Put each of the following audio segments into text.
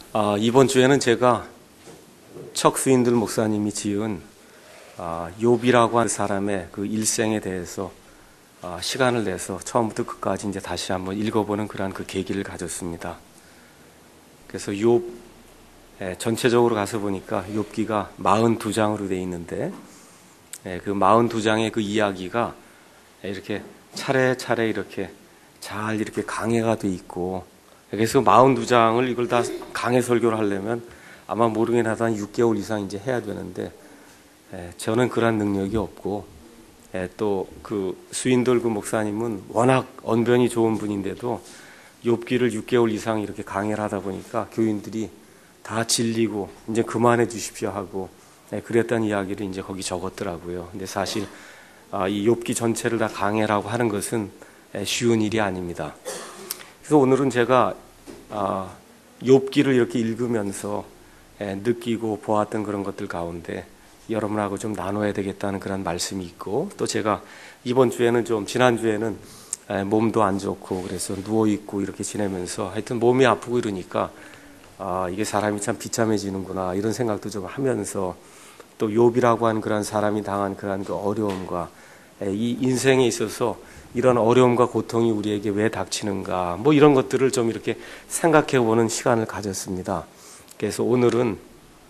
이번 주에는 제가 척 스윈들 목사님이 지은 욥이라고 하는 사람의 그 일생에 대해서 시간을 내서 처음부터 끝까지 이제 다시 한번 읽어보는 그러한 그 계기를 가졌습니다. 그래서 욥 전체적으로 가서 보니까 욥기가 42장으로 되어 있는데 그 42장의 그 이야기가 이렇게 차례차례 이렇게 잘 이렇게 강해가 돼 있고, 그래서 42장을 이걸 다 강해 설교를 하려면 아마 모르긴 하다 한 6개월 이상 이제 해야 되는데, 저는 그런 능력이 없고, 또 그 스윈돌 그 목사님은 워낙 언변이 좋은 분인데도 욥기를 6개월 이상 이렇게 강해를 하다 보니까 교인들이 다 질리고 이제 그만해 주십시오 하고 그랬다는 이야기를 이제 거기 적었더라고요. 근데 사실 이 욥기 전체를 다 강해라고 하는 것은 쉬운 일이 아닙니다. 그래서 오늘은 제가 욥기를 이렇게 읽으면서 느끼고 보았던 그런 것들 가운데 여러분하고 좀 나눠야 되겠다는 그런 말씀이 있고, 또 제가 이번 주에는 좀 지난주에는 몸도 안 좋고 그래서 누워있고 이렇게 지내면서 하여튼 몸이 아프고 이러니까 이게 사람이 참 비참해지는구나 이런 생각도 좀 하면서, 또 욥이라고 하는 그런 사람이 당한 그런 그 어려움과 이 인생에 있어서 이런 어려움과 고통이 우리에게 왜 닥치는가 뭐 이런 것들을 좀 이렇게 생각해 보는 시간을 가졌습니다. 그래서 오늘은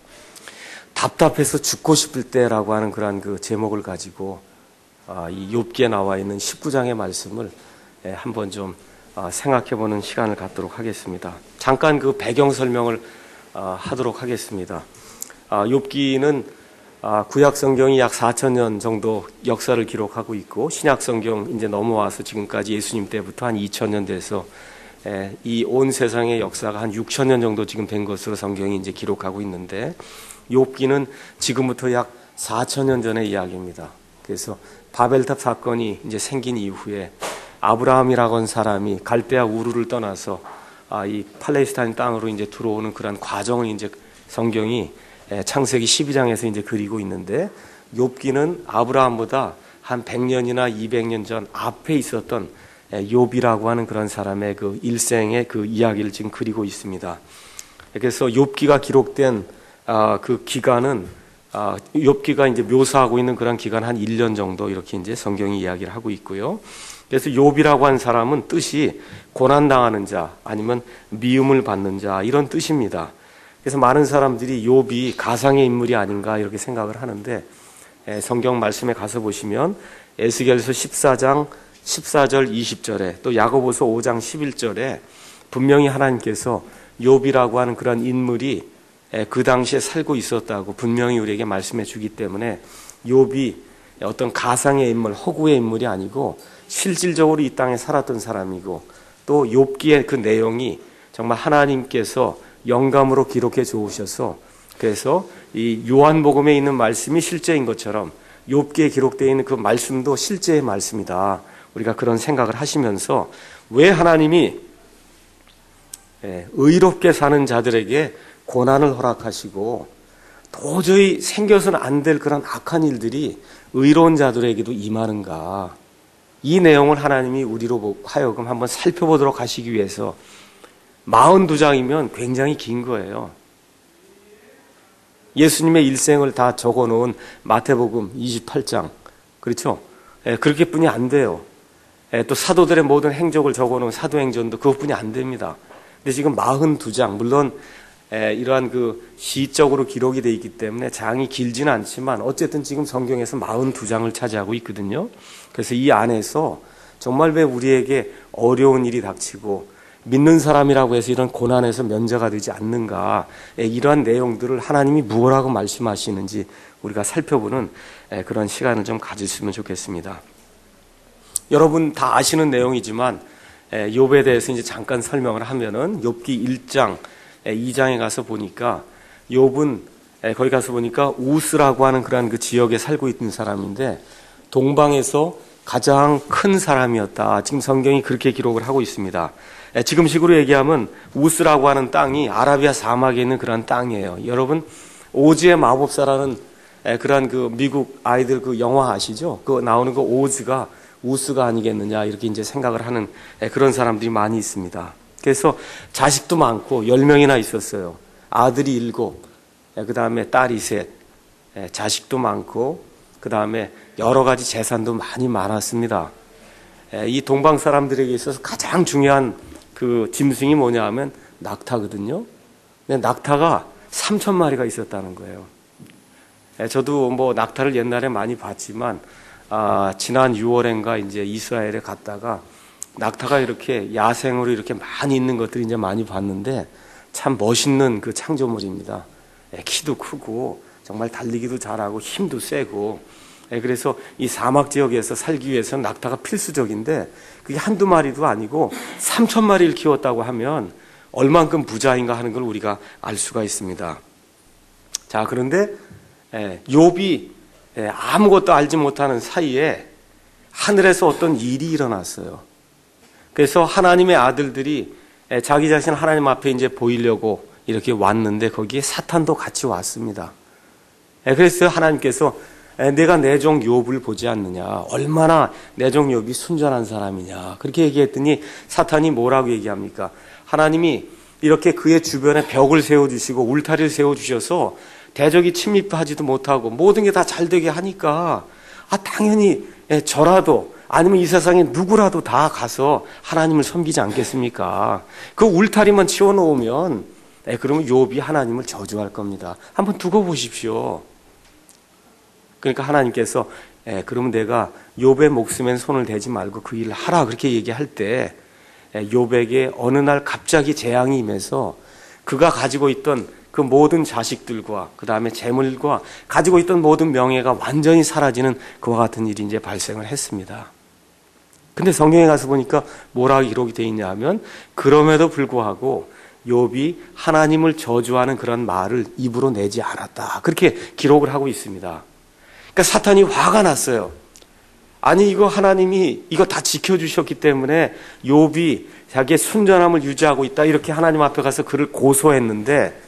답답해서 죽고 싶을 때라고 하는 그런 그 제목을 가지고 이 욥기에 나와 있는 19장의 말씀을 한번 좀 생각해 보는 시간을 갖도록 하겠습니다. 잠깐 그 배경 설명을 하도록 하겠습니다. 욥기는 구약 성경이 약 4,000년 정도 역사를 기록하고 있고, 신약 성경 이제 넘어와서 지금까지 예수님 때부터 한 2,000년 돼서 이 온 세상의 역사가 한 6,000년 정도 지금 된 것으로 성경이 이제 기록하고 있는데, 욥기는 지금부터 약 4,000년 전의 이야기입니다. 그래서 바벨탑 사건이 이제 생긴 이후에 아브라함이라고 하는 사람이 갈대아 우르를 떠나서 이 팔레스타인 땅으로 이제 들어오는 그런 과정을 이제 성경이 창세기 12장에서 이제 그리고 있는데, 욥기는 아브라함보다 한 100년이나 200년 전 앞에 있었던 욥이라고 하는 그런 사람의 그 일생의 그 이야기를 지금 그리고 있습니다. 그래서 욥기가 기록된 그 기간은 욥기가 이제 묘사하고 있는 그런 기간 한 1년 정도 이렇게 이제 성경이 이야기를 하고 있고요. 그래서 욥이라고 하는 사람은 뜻이 고난당하는 자 아니면 미움을 받는 자 이런 뜻입니다. 그래서 많은 사람들이 욥이 가상의 인물이 아닌가 이렇게 생각을 하는데, 성경 말씀에 가서 보시면 에스겔서 14장 14절 20절에 또 야고보서 5장 11절에 분명히 하나님께서 욥이라고 하는 그런 인물이 그 당시에 살고 있었다고 분명히 우리에게 말씀해 주기 때문에 욥이 어떤 가상의 인물, 허구의 인물이 아니고 실질적으로 이 땅에 살았던 사람이고, 또 욥기의 그 내용이 정말 하나님께서 영감으로 기록해 주셔서, 그래서 이 요한복음에 있는 말씀이 실제인 것처럼 욥기에 기록되어 있는 그 말씀도 실제의 말씀이다. 우리가 그런 생각을 하시면서, 왜 하나님이 의롭게 사는 자들에게 고난을 허락하시고 도저히 생겨서는 안 될 그런 악한 일들이 의로운 자들에게도 임하는가, 이 내용을 하나님이 우리로 하여금 한번 살펴보도록 하시기 위해서 42장이면 굉장히 긴 거예요. 예수님의 일생을 다 적어놓은 마태복음 28장, 그렇죠? 그렇게뿐이 안 돼요. 또 사도들의 모든 행적을 적어놓은 사도행전도 그것뿐이 안 됩니다. 근데 지금 42장, 물론 이러한 그 시적으로 기록이 되어 있기 때문에 장이 길지는 않지만 어쨌든 지금 성경에서 42장을 차지하고 있거든요. 그래서 이 안에서 정말 왜 우리에게 어려운 일이 닥치고 믿는 사람이라고 해서 이런 고난에서 면제가 되지 않는가, 이러한 내용들을 하나님이 무엇라고 말씀하시는지 우리가 살펴보는 그런 시간을 좀 가졌으면 좋겠습니다. 여러분 다 아시는 내용이지만 욥에 대해서 이제 잠깐 설명을 하면은 욥기 1장 2장에 가서 보니까 욥은 거기 가서 보니까 우스라고 하는 그런 그 지역에 살고 있는 사람인데 동방에서 가장 큰 사람이었다. 지금 성경이 그렇게 기록을 하고 있습니다. 지금식으로 얘기하면 우스라고 하는 땅이 아라비아 사막에 있는 그런 땅이에요. 여러분 오즈의 마법사라는 그런 그 미국 아이들 그 영화 아시죠? 그 나오는 그 오즈가 우스가 아니겠느냐 이렇게 이제 생각을 하는 그런 사람들이 많이 있습니다. 그래서 자식도 많고 10명이나 있었어요. 아들이 7, 그 다음에 딸이 3, 자식도 많고 그 다음에 여러 가지 재산도 많이 많았습니다. 이 동방 사람들에게 있어서 가장 중요한 그 짐승이 뭐냐 하면 낙타거든요. 근데 낙타가 3,000마리가 있었다는 거예요. 저도 뭐 낙타를 옛날에 많이 봤지만 지난 6월엔가 이제 이스라엘에 갔다가 낙타가 이렇게 야생으로 이렇게 많이 있는 것들을 이제 많이 봤는데 참 멋있는 그 창조물입니다. 키도 크고 정말 달리기도 잘하고 힘도 세고, 그래서 이 사막 지역에서 살기 위해서는 낙타가 필수적인데 그게 한두 마리도 아니고 3,000마리를 키웠다고 하면 얼만큼 부자인가 하는 걸 우리가 알 수가 있습니다. 자, 그런데 욥이 아무것도 알지 못하는 사이에 하늘에서 어떤 일이 일어났어요. 그래서 하나님의 아들들이 자기 자신 하나님 앞에 이제 보이려고 이렇게 왔는데 거기에 사탄도 같이 왔습니다. 그래서 하나님께서 내가 내 종 욥을 보지 않느냐, 얼마나 내 종 욥이 순전한 사람이냐, 그렇게 얘기했더니 사탄이 뭐라고 얘기합니까? 하나님이 이렇게 그의 주변에 벽을 세워주시고 울타리를 세워주셔서 대적이 침입하지도 못하고 모든 게 다 잘되게 하니까 당연히 저라도 아니면 이 세상에 누구라도 다 가서 하나님을 섬기지 않겠습니까? 그 울타리만 치워놓으면 그러면 욥이 하나님을 저주할 겁니다. 한번 두고 보십시오. 그러니까 하나님께서 그러면 내가 욥의 목숨엔 손을 대지 말고 그 일을 하라, 그렇게 얘기할 때 욥에게 어느 날 갑자기 재앙이 임해서 그가 가지고 있던 그 모든 자식들과 그 다음에 재물과 가지고 있던 모든 명예가 완전히 사라지는 그와 같은 일이 이제 발생을 했습니다. 근데 성경에 가서 보니까 뭐라고 기록이 되어 있냐 하면 그럼에도 불구하고 욥이 하나님을 저주하는 그런 말을 입으로 내지 않았다, 그렇게 기록을 하고 있습니다. 그러니까 사탄이 화가 났어요. 아니, 이거 하나님이 이거 다 지켜주셨기 때문에 욥이 자기의 순전함을 유지하고 있다, 이렇게 하나님 앞에 가서 그를 고소했는데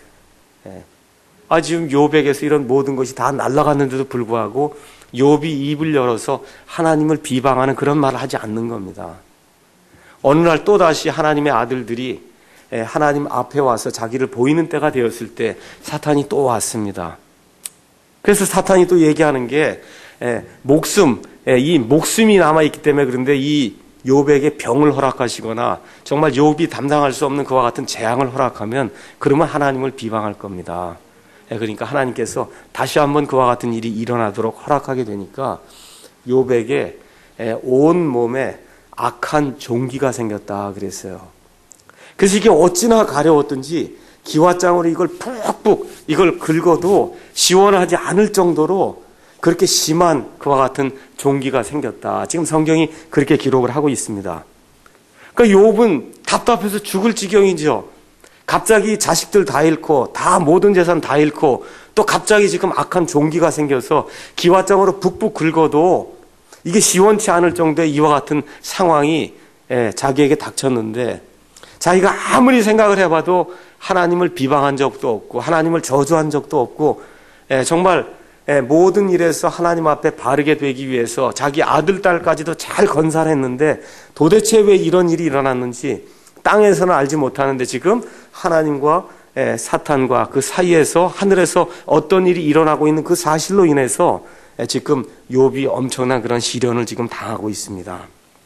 지금 욥에게서 이런 모든 것이 다 날아갔는데도 불구하고 욥이 입을 열어서 하나님을 비방하는 그런 말을 하지 않는 겁니다. 어느 날 또다시 하나님의 아들들이 하나님 앞에 와서 자기를 보이는 때가 되었을 때 사탄이 또 왔습니다. 그래서 사탄이 또 얘기하는 게 이 목숨이 남아있기 때문에 그런데 이 욥에게 병을 허락하시거나 정말 욥이 담당할 수 없는 그와 같은 재앙을 허락하면 그러면 하나님을 비방할 겁니다. 그러니까 하나님께서 다시 한번 그와 같은 일이 일어나도록 허락하게 되니까 욥에게 온 몸에 악한 종기가 생겼다 그랬어요. 그래서 이게 어찌나 가려웠던지 기와장으로 이걸 푹푹 이걸 긁어도 시원하지 않을 정도로 그렇게 심한 그와 같은 종기가 생겼다. 지금 성경이 그렇게 기록을 하고 있습니다. 그러니까 욥은 답답해서 죽을 지경이죠. 갑자기 자식들 다 잃고 다 모든 재산 다 잃고 또 갑자기 지금 악한 종기가 생겨서 기와장으로 푹푹 긁어도 이게 시원치 않을 정도의 이와 같은 상황이 자기에게 닥쳤는데 자기가 아무리 생각을 해봐도 하나님을 비방한 적도 없고 하나님을 저주한 적도 없고 정말 모든 일에서 하나님 앞에 바르게 되기 위해서 자기 아들, 딸까지도 잘 건사했는데 도대체 왜 이런 일이 일어났는지 땅에서는 알지 못하는데 지금 하나님과 사탄과 그 사이에서 하늘에서 어떤 일이 일어나고 있는 그 사실로 인해서 지금 욥이 엄청난 그런 시련을 지금 당하고 있습니다.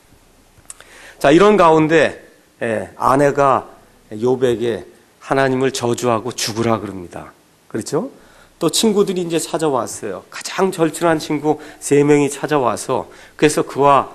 자, 이런 가운데 아내가 욥에게 하나님을 저주하고 죽으라 그럽니다. 그렇죠? 또 친구들이 이제 찾아왔어요. 가장 절친한 친구 3명이 찾아와서 그래서 그와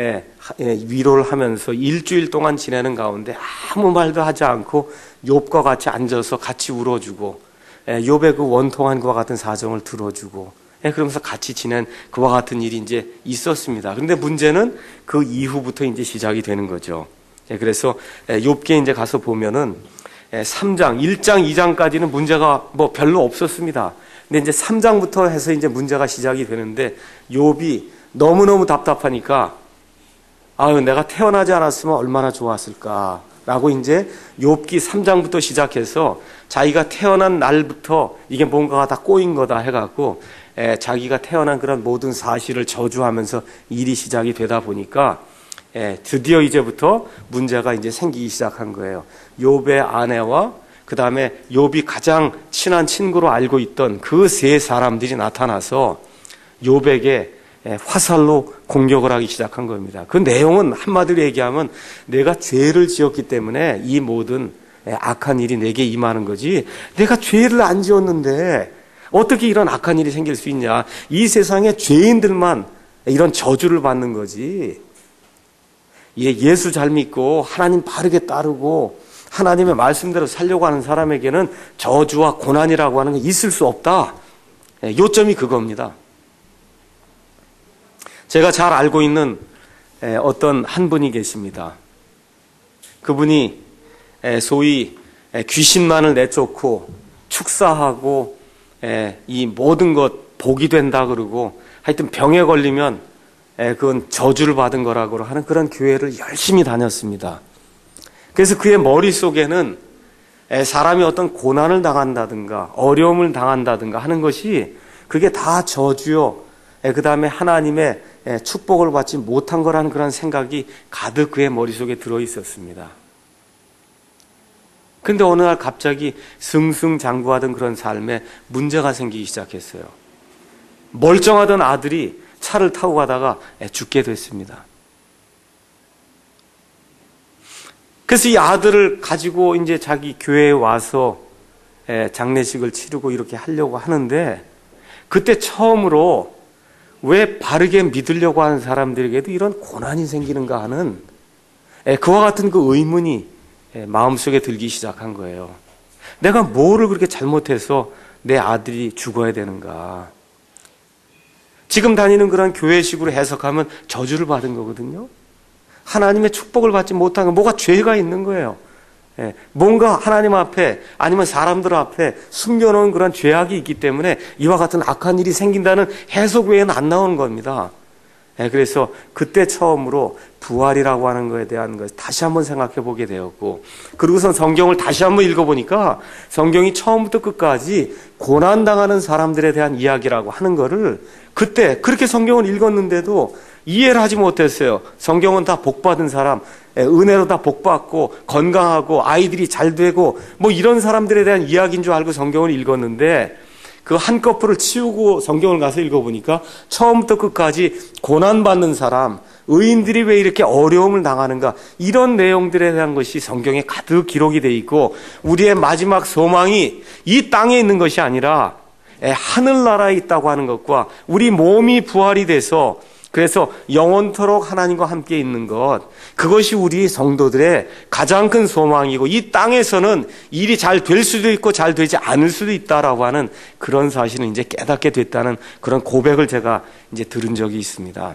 위로를 하면서 일주일 동안 지내는 가운데 아무 말도 하지 않고 욥과 같이 앉아서 같이 울어주고 욥의 그 원통한 그와 같은 사정을 들어주고 그러면서 같이 지낸 그와 같은 일이 이제 있었습니다. 그런데 문제는 그 이후부터 이제 시작이 되는 거죠. 그래서 욥기에 이제 가서 보면은 3장, 1장, 2장까지는 문제가 뭐 별로 없었습니다. 근데 이제 3장부터 해서 이제 문제가 시작이 되는데 욥이 너무너무 답답하니까 내가 태어나지 않았으면 얼마나 좋았을까라고 이제 욥기 3장부터 시작해서 자기가 태어난 날부터 이게 뭔가가 다 꼬인 거다 해갖고 자기가 태어난 그런 모든 사실을 저주하면서 일이 시작이 되다 보니까 드디어 이제부터 문제가 이제 생기기 시작한 거예요. 욥의 아내와 그 다음에 욥이 가장 친한 친구로 알고 있던 그 세 사람들이 나타나서 욥에게 화살로 공격을 하기 시작한 겁니다. 그 내용은 한마디로 얘기하면 내가 죄를 지었기 때문에 이 모든 악한 일이 내게 임하는 거지, 내가 죄를 안 지었는데 어떻게 이런 악한 일이 생길 수 있냐. 이 세상에 죄인들만 이런 저주를 받는 거지. 예수 잘 믿고 하나님 바르게 따르고 하나님의 말씀대로 살려고 하는 사람에게는 저주와 고난이라고 하는 게 있을 수 없다. 요점이 그겁니다. 제가 잘 알고 있는 어떤 한 분이 계십니다. 그분이 소위 귀신만을 내쫓고 축사하고 이 모든 것 복이 된다 그러고 하여튼 병에 걸리면 그건 저주를 받은 거라고 하는 그런 교회를 열심히 다녔습니다. 그래서 그의 머릿속에는 사람이 어떤 고난을 당한다든가 어려움을 당한다든가 하는 것이 그게 다 저주요, 그 다음에 하나님의 축복을 받지 못한 거라는 그런 생각이 가득 그의 머릿속에 들어있었습니다. 근데 어느 날 갑자기 승승장구하던 그런 삶에 문제가 생기기 시작했어요. 멀쩡하던 아들이 차를 타고 가다가 죽게 됐습니다. 그래서 이 아들을 가지고 이제 자기 교회에 와서 장례식을 치르고 이렇게 하려고 하는데, 그때 처음으로 왜 바르게 믿으려고 하는 사람들에게도 이런 고난이 생기는가 하는 그와 같은 그 의문이 마음속에 들기 시작한 거예요. 내가 뭐를 그렇게 잘못해서 내 아들이 죽어야 되는가. 지금 다니는 그런 교회식으로 해석하면 저주를 받은 거거든요. 하나님의 축복을 받지 못한 건 뭐가 죄가 있는 거예요. 뭔가 하나님 앞에 아니면 사람들 앞에 숨겨놓은 그런 죄악이 있기 때문에 이와 같은 악한 일이 생긴다는 해석 외에는 안 나오는 겁니다. 그래서 그때 처음으로 부활이라고 하는 것에 대한 것을 다시 한번 생각해 보게 되었고, 그리고선 성경을 다시 한번 읽어보니까 성경이 처음부터 끝까지 고난당하는 사람들에 대한 이야기라고 하는 것을 그때 그렇게 성경을 읽었는데도 이해를 하지 못했어요. 성경은 다 복받은 사람, 은혜로 다 복받고 건강하고 아이들이 잘 되고 뭐 이런 사람들에 대한 이야기인 줄 알고 성경을 읽었는데, 그 한꺼풀을 치우고 성경을 가서 읽어보니까 처음부터 끝까지 고난받는 사람, 의인들이 왜 이렇게 어려움을 당하는가, 이런 내용들에 대한 것이 성경에 가득 기록이 돼 있고, 우리의 마지막 소망이 이 땅에 있는 것이 아니라 하늘나라에 있다고 하는 것과 우리 몸이 부활이 돼서 그래서 영원토록 하나님과 함께 있는 것, 그것이 우리 성도들의 가장 큰 소망이고, 이 땅에서는 일이 잘 될 수도 있고 잘 되지 않을 수도 있다라고 하는 그런 사실을 이제 깨닫게 됐다는 그런 고백을 제가 이제 들은 적이 있습니다.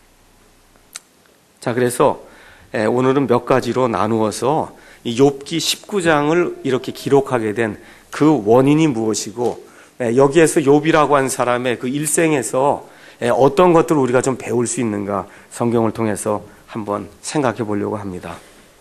자, 그래서 오늘은 몇 가지로 나누어서 이 욥기 19장을 이렇게 기록하게 된 그 원인이 무엇이고, 여기에서 욥이라고 한 사람의 그 일생에서 어떤 것들을 우리가 좀 배울 수 있는가 성경을 통해서 한번 생각해 보려고 합니다.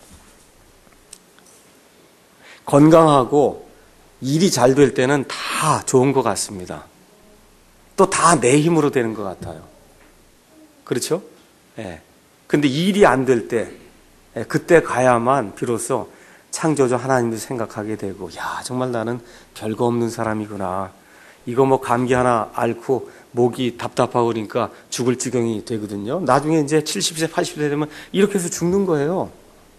건강하고 일이 잘 될 때는 다 좋은 것 같습니다. 또 다 내 힘으로 되는 것 같아요. 그렇죠? 근데 일이 안 될 때, 그때 가야만 비로소 창조주 하나님도 생각하게 되고, 야, 정말 나는 별거 없는 사람이구나. 이거 뭐 감기 하나 앓고 목이 답답하고 그러니까 죽을 지경이 되거든요. 나중에 이제 70세, 80세 되면 이렇게 해서 죽는 거예요.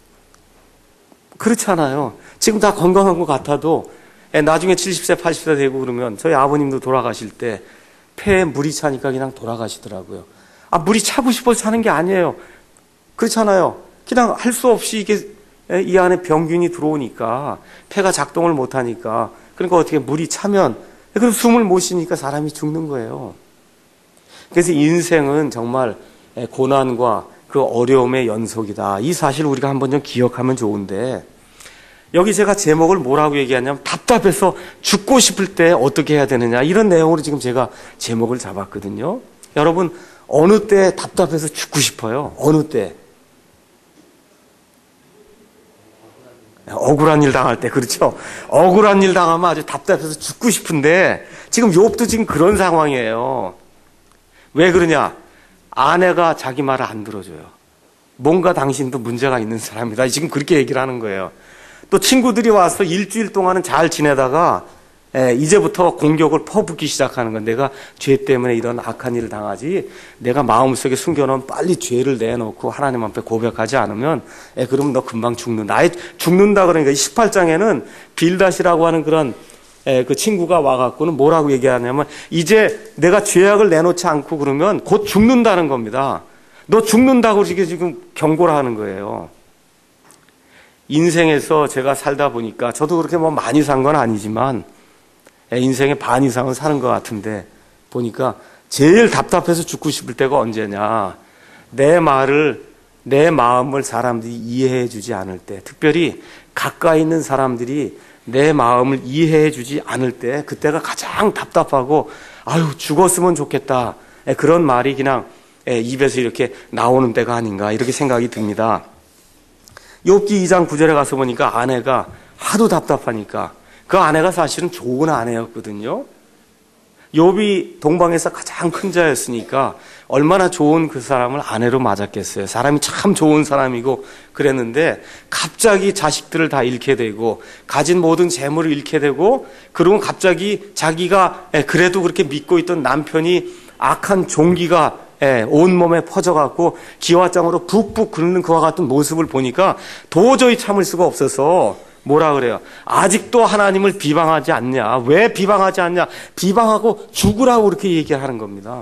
그렇지 않아요. 지금 다 건강한 것 같아도 나중에 70세, 80세 되고 그러면, 저희 아버님도 돌아가실 때 폐에 물이 차니까 그냥 돌아가시더라고요. 물이 차고 싶어서 차는 게 아니에요. 그렇잖아요. 그냥 할 수 없이 이게 이 안에 병균이 들어오니까 폐가 작동을 못하니까, 그러니까 어떻게 물이 차면 그럼 숨을 못 쉬니까 사람이 죽는 거예요. 그래서 인생은 정말 고난과 그 어려움의 연속이다. 이 사실을 우리가 한번 좀 기억하면 좋은데, 여기 제가 제목을 뭐라고 얘기하냐면 답답해서 죽고 싶을 때 어떻게 해야 되느냐, 이런 내용으로 지금 제가 제목을 잡았거든요. 여러분, 어느 때 답답해서 죽고 싶어요? 어느 때? 억울한 일 당할 때, 그렇죠? 억울한 일 당하면 아주 답답해서 죽고 싶은데, 지금 욥도 지금 그런 상황이에요. 왜 그러냐? 아내가 자기 말을 안 들어줘요. 뭔가 당신도 문제가 있는 사람이다. 지금 그렇게 얘기를 하는 거예요. 또 친구들이 와서 일주일 동안은 잘 지내다가 이제부터 공격을 퍼붓기 시작하는 건 내가 죄 때문에 이런 악한 일을 당하지 내가 마음속에 숨겨놓은 빨리 죄를 내놓고 하나님 앞에 고백하지 않으면 그러면 너 금방 죽는다. 아예 죽는다 그러니까 18장에는 빌닷이라고 하는 그런 그 친구가 와갖고는 뭐라고 얘기하냐면 이제 내가 죄악을 내놓지 않고 그러면 곧 죽는다는 겁니다. 너 죽는다고 지금 경고를 하는 거예요. 인생에서 제가 살다 보니까 저도 그렇게 뭐 많이 산 건 아니지만 인생의 반 이상은 사는 것 같은데 보니까 제일 답답해서 죽고 싶을 때가 언제냐. 내 마음을 사람들이 이해해 주지 않을 때, 특별히 가까이 있는 사람들이 내 마음을 이해해 주지 않을 때, 그때가 가장 답답하고 아유 죽었으면 좋겠다. 그런 말이 그냥 입에서 이렇게 나오는 때가 아닌가 이렇게 생각이 듭니다. 욥기 2장 9절에 가서 보니까 아내가 하도 답답하니까 그 아내가 사실은 좋은 아내였거든요. 욥이 동방에서 가장 큰 자였으니까 얼마나 좋은 그 사람을 아내로 맞았겠어요. 사람이 참 좋은 사람이고 그랬는데 갑자기 자식들을 다 잃게 되고 가진 모든 재물을 잃게 되고 그러면 갑자기 자기가 그래도 그렇게 믿고 있던 남편이 악한 종기가 온몸에 퍼져갖고 기와장으로 북북 끓는 그와 같은 모습을 보니까 도저히 참을 수가 없어서 뭐라 그래요? 아직도 하나님을 비방하지 않냐? 왜 비방하지 않냐? 비방하고 죽으라고 그렇게 얘기하는 겁니다.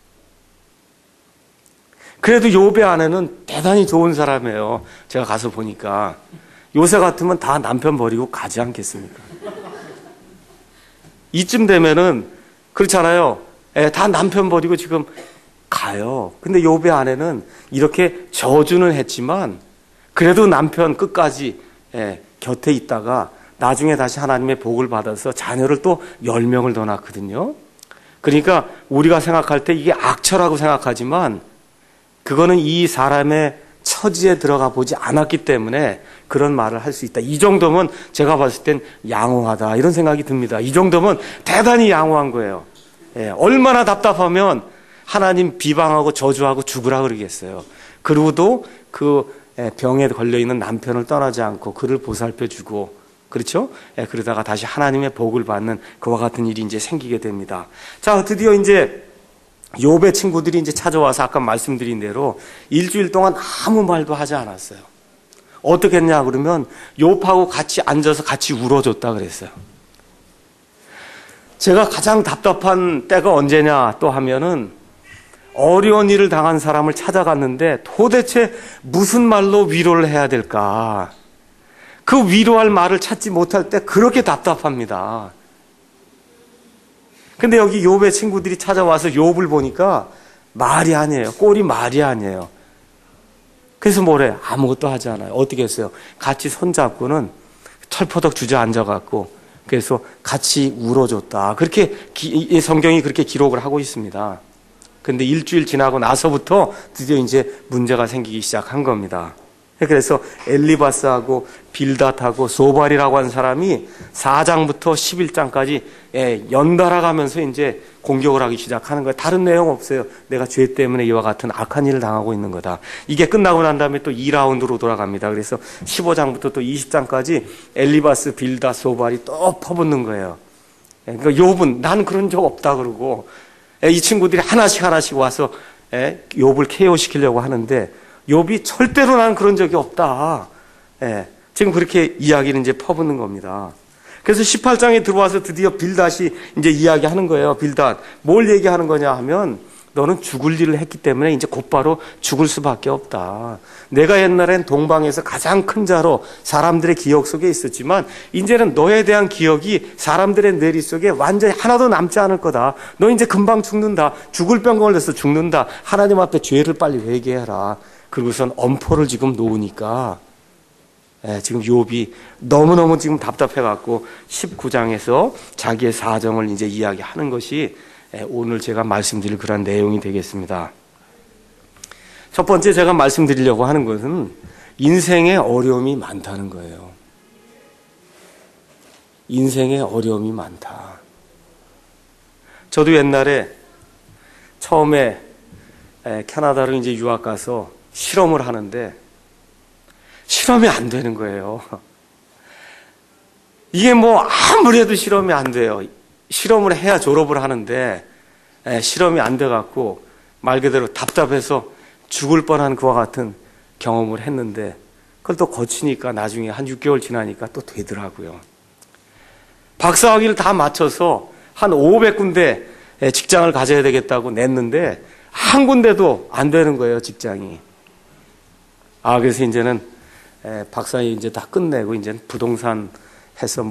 그래도 욥의 아내는 대단히 좋은 사람이에요. 제가 가서 보니까 요새 같으면 다 남편 버리고 가지 않겠습니까? 이쯤 되면은 그렇잖아요. 다 남편 버리고 지금 가요. 근데 욥의 아내는 이렇게 저주는 했지만 그래도 남편 끝까지 곁에 있다가 나중에 다시 하나님의 복을 받아서 자녀를 또 10명을 더 낳거든요. 그러니까 우리가 생각할 때 이게 악처라고 생각하지만 그거는 이 사람의 처지에 들어가 보지 않았기 때문에 그런 말을 할 수 있다. 이 정도면 제가 봤을 땐 양호하다 이런 생각이 듭니다. 이 정도면 대단히 양호한 거예요. 얼마나 답답하면 하나님 비방하고 저주하고 죽으라 그러겠어요. 그리고도 그 병에 걸려있는 남편을 떠나지 않고 그를 보살펴주고 그렇죠? 그러다가 다시 하나님의 복을 받는 그와 같은 일이 이제 생기게 됩니다. 자, 드디어 이제 욥의 친구들이 이제 찾아와서 아까 말씀드린 대로 일주일 동안 아무 말도 하지 않았어요. 어떻게 했냐 그러면 욥하고 같이 앉아서 같이 울어줬다 그랬어요. 제가 가장 답답한 때가 언제냐 또 하면은 어려운 일을 당한 사람을 찾아갔는데 도대체 무슨 말로 위로를 해야 될까? 그 위로할 말을 찾지 못할 때 그렇게 답답합니다. 근데 여기 욥의 친구들이 찾아와서 욥을 보니까 말이 아니에요. 꼴이 말이 아니에요. 그래서 뭐래? 아무것도 하지 않아요. 어떻게 했어요? 같이 손잡고는 털퍼덕 주저앉아갖고 그래서 같이 울어줬다. 그렇게 성경이 그렇게 기록을 하고 있습니다. 근데 일주일 지나고 나서부터 드디어 이제 문제가 생기기 시작한 겁니다. 그래서 엘리바스하고 빌닷하고 소발이라고 하는 사람이 4장부터 11장까지 연달아 가면서 이제 공격을 하기 시작하는 거예요. 다른 내용 없어요. 내가 죄 때문에 이와 같은 악한 일을 당하고 있는 거다. 이게 끝나고 난 다음에 또 2라운드로 돌아갑니다. 그래서 15장부터 또 20장까지 엘리바스, 빌닷, 소발이 또 퍼붓는 거예요. 그러니까 욥은 난 그런 적 없다 그러고 이 친구들이 하나씩 와서 욥을 KO시키려고 하는데 욥이 절대로 난 그런 적이 없다. 지금 그렇게 이야기는 이제 퍼붓는 겁니다. 그래서 18장에 들어와서 드디어 빌닷이 이제 이야기하는 거예요. 빌닷, 뭘 얘기하는 거냐 하면 너는 죽을 일을 했기 때문에 이제 곧바로 죽을 수밖에 없다. 내가 옛날엔 동방에서 가장 큰 자로 사람들의 기억 속에 있었지만 이제는 너에 대한 기억이 사람들의 뇌리 속에 완전히 하나도 남지 않을 거다. 너 이제 금방 죽는다. 죽을 병 걸려서 죽는다. 하나님 앞에 죄를 빨리 회개해라. 그리고선 엄포를 지금 놓으니까 지금 욥이 너무너무 지금 답답해갖고 19장에서 자기의 사정을 이제 이야기하는 것이 오늘 제가 말씀드릴 그런 내용이 되겠습니다. 첫 번째 제가 말씀드리려고 하는 것은 인생에 어려움이 많다는 거예요. 인생에 어려움이 많다. 저도 옛날에 처음에 캐나다로 이제 유학 가서 실험을 하는데 실험이 안 되는 거예요. 이게 뭐 아무리 해도 실험이 안 돼요. 실험을 해야 졸업을 하는데 실험이 안 돼갖고 말 그대로 답답해서 죽을 뻔한 그와 같은 경험을 했는데 그걸 또 거치니까 나중에 한 6개월 지나니까 또 되더라고요. 박사학위를 다 마쳐서 한 500군데 직장을 가져야 되겠다고 냈는데 한 군데도 안 되는 거예요, 직장이. 그래서 이제는 박사학위 이제 다 끝내고 이제는 부동산 해서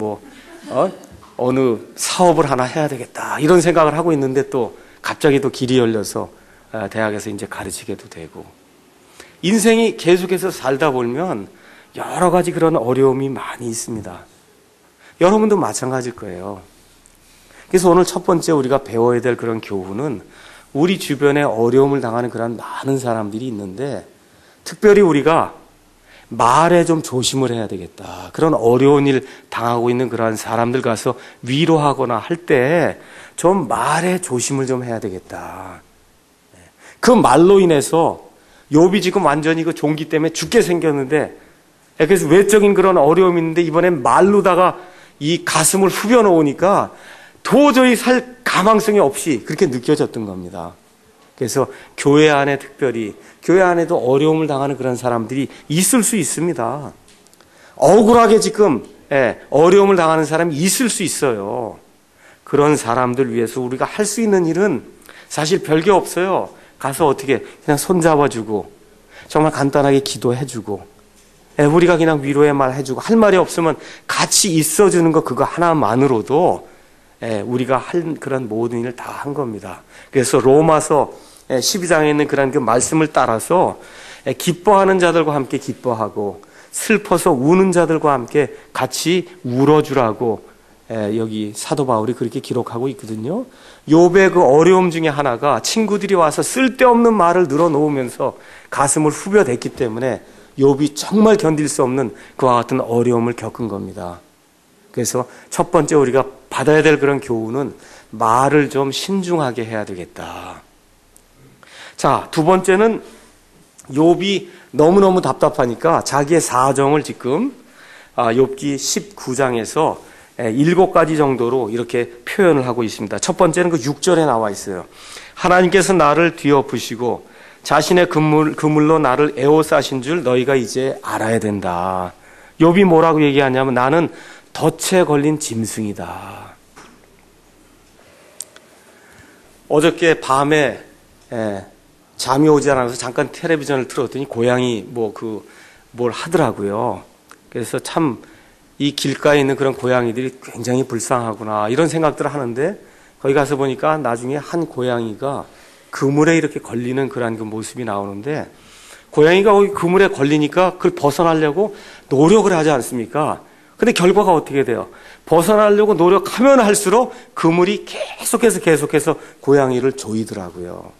어느 사업을 하나 해야 되겠다 이런 생각을 하고 있는데 또 갑자기 또 길이 열려서 대학에서 이제 가르치게도 되고 인생이 계속해서 살다 보면 여러 가지 그런 어려움이 많이 있습니다. 여러분도 마찬가지일 거예요. 그래서 오늘 첫 번째 우리가 배워야 될 그런 교훈은 우리 주변에 어려움을 당하는 그런 많은 사람들이 있는데 특별히 우리가 말에 좀 조심을 해야 되겠다. 그런 어려운 일 당하고 있는 그러한 사람들 가서 위로하거나 할 때 좀 말에 조심을 좀 해야 되겠다. 그 말로 인해서 욥이 지금 완전히 그 종기 때문에 죽게 생겼는데 그래서 외적인 그런 어려움이 있는데 이번엔 말로다가 이 가슴을 후벼 놓으니까 도저히 살 가망성이 없이 그렇게 느껴졌던 겁니다. 그래서 교회 안에 특별히 교회 안에도 어려움을 당하는 그런 사람들이 있을 수 있습니다. 억울하게 지금 어려움을 당하는 사람이 있을 수 있어요. 그런 사람들 위해서 우리가 할 수 있는 일은 사실 별게 없어요. 가서 어떻게 그냥 손잡아주고 정말 간단하게 기도해주고 우리가 그냥 위로의 말 해주고 할 말이 없으면 같이 있어주는 거 그거 하나만으로도 우리가 할 그런 모든 일을 다 한 겁니다. 그래서 로마서 12장에 있는 그런 그 말씀을 따라서 기뻐하는 자들과 함께 기뻐하고 슬퍼서 우는 자들과 함께 같이 울어주라고 여기 사도 바울이 그렇게 기록하고 있거든요. 욥의 그 어려움 중에 하나가 친구들이 와서 쓸데없는 말을 늘어놓으면서 가슴을 후벼댔기 때문에 욥이 정말 견딜 수 없는 그와 같은 어려움을 겪은 겁니다. 그래서 첫 번째 우리가 받아야 될 그런 교훈은 말을 좀 신중하게 해야 되겠다. 자, 두 번째는 욥이 너무너무 답답하니까 자기의 사정을 지금 욥기 19장에서 7가지 정도로 이렇게 표현을 하고 있습니다. 첫 번째는 그 6절에 나와 있어요. 하나님께서 나를 뒤엎으시고 자신의 그물로 나를 에워싸신 줄 너희가 이제 알아야 된다. 욥이 뭐라고 얘기하냐면 나는 덫에 걸린 짐승이다. 어저께 밤에 잠이 오지 않아서 잠깐 텔레비전을 틀었더니 고양이 뭘 하더라고요. 그래서 참 이 길가에 있는 그런 고양이들이 굉장히 불쌍하구나 이런 생각들을 하는데 거기 가서 보니까 나중에 한 고양이가 그물에 이렇게 걸리는 그런 그 모습이 나오는데 고양이가 거기 그물에 걸리니까 그걸 벗어나려고 노력을 하지 않습니까? 근데 결과가 어떻게 돼요? 벗어나려고 노력하면 할수록 그물이 계속해서 고양이를 조이더라고요.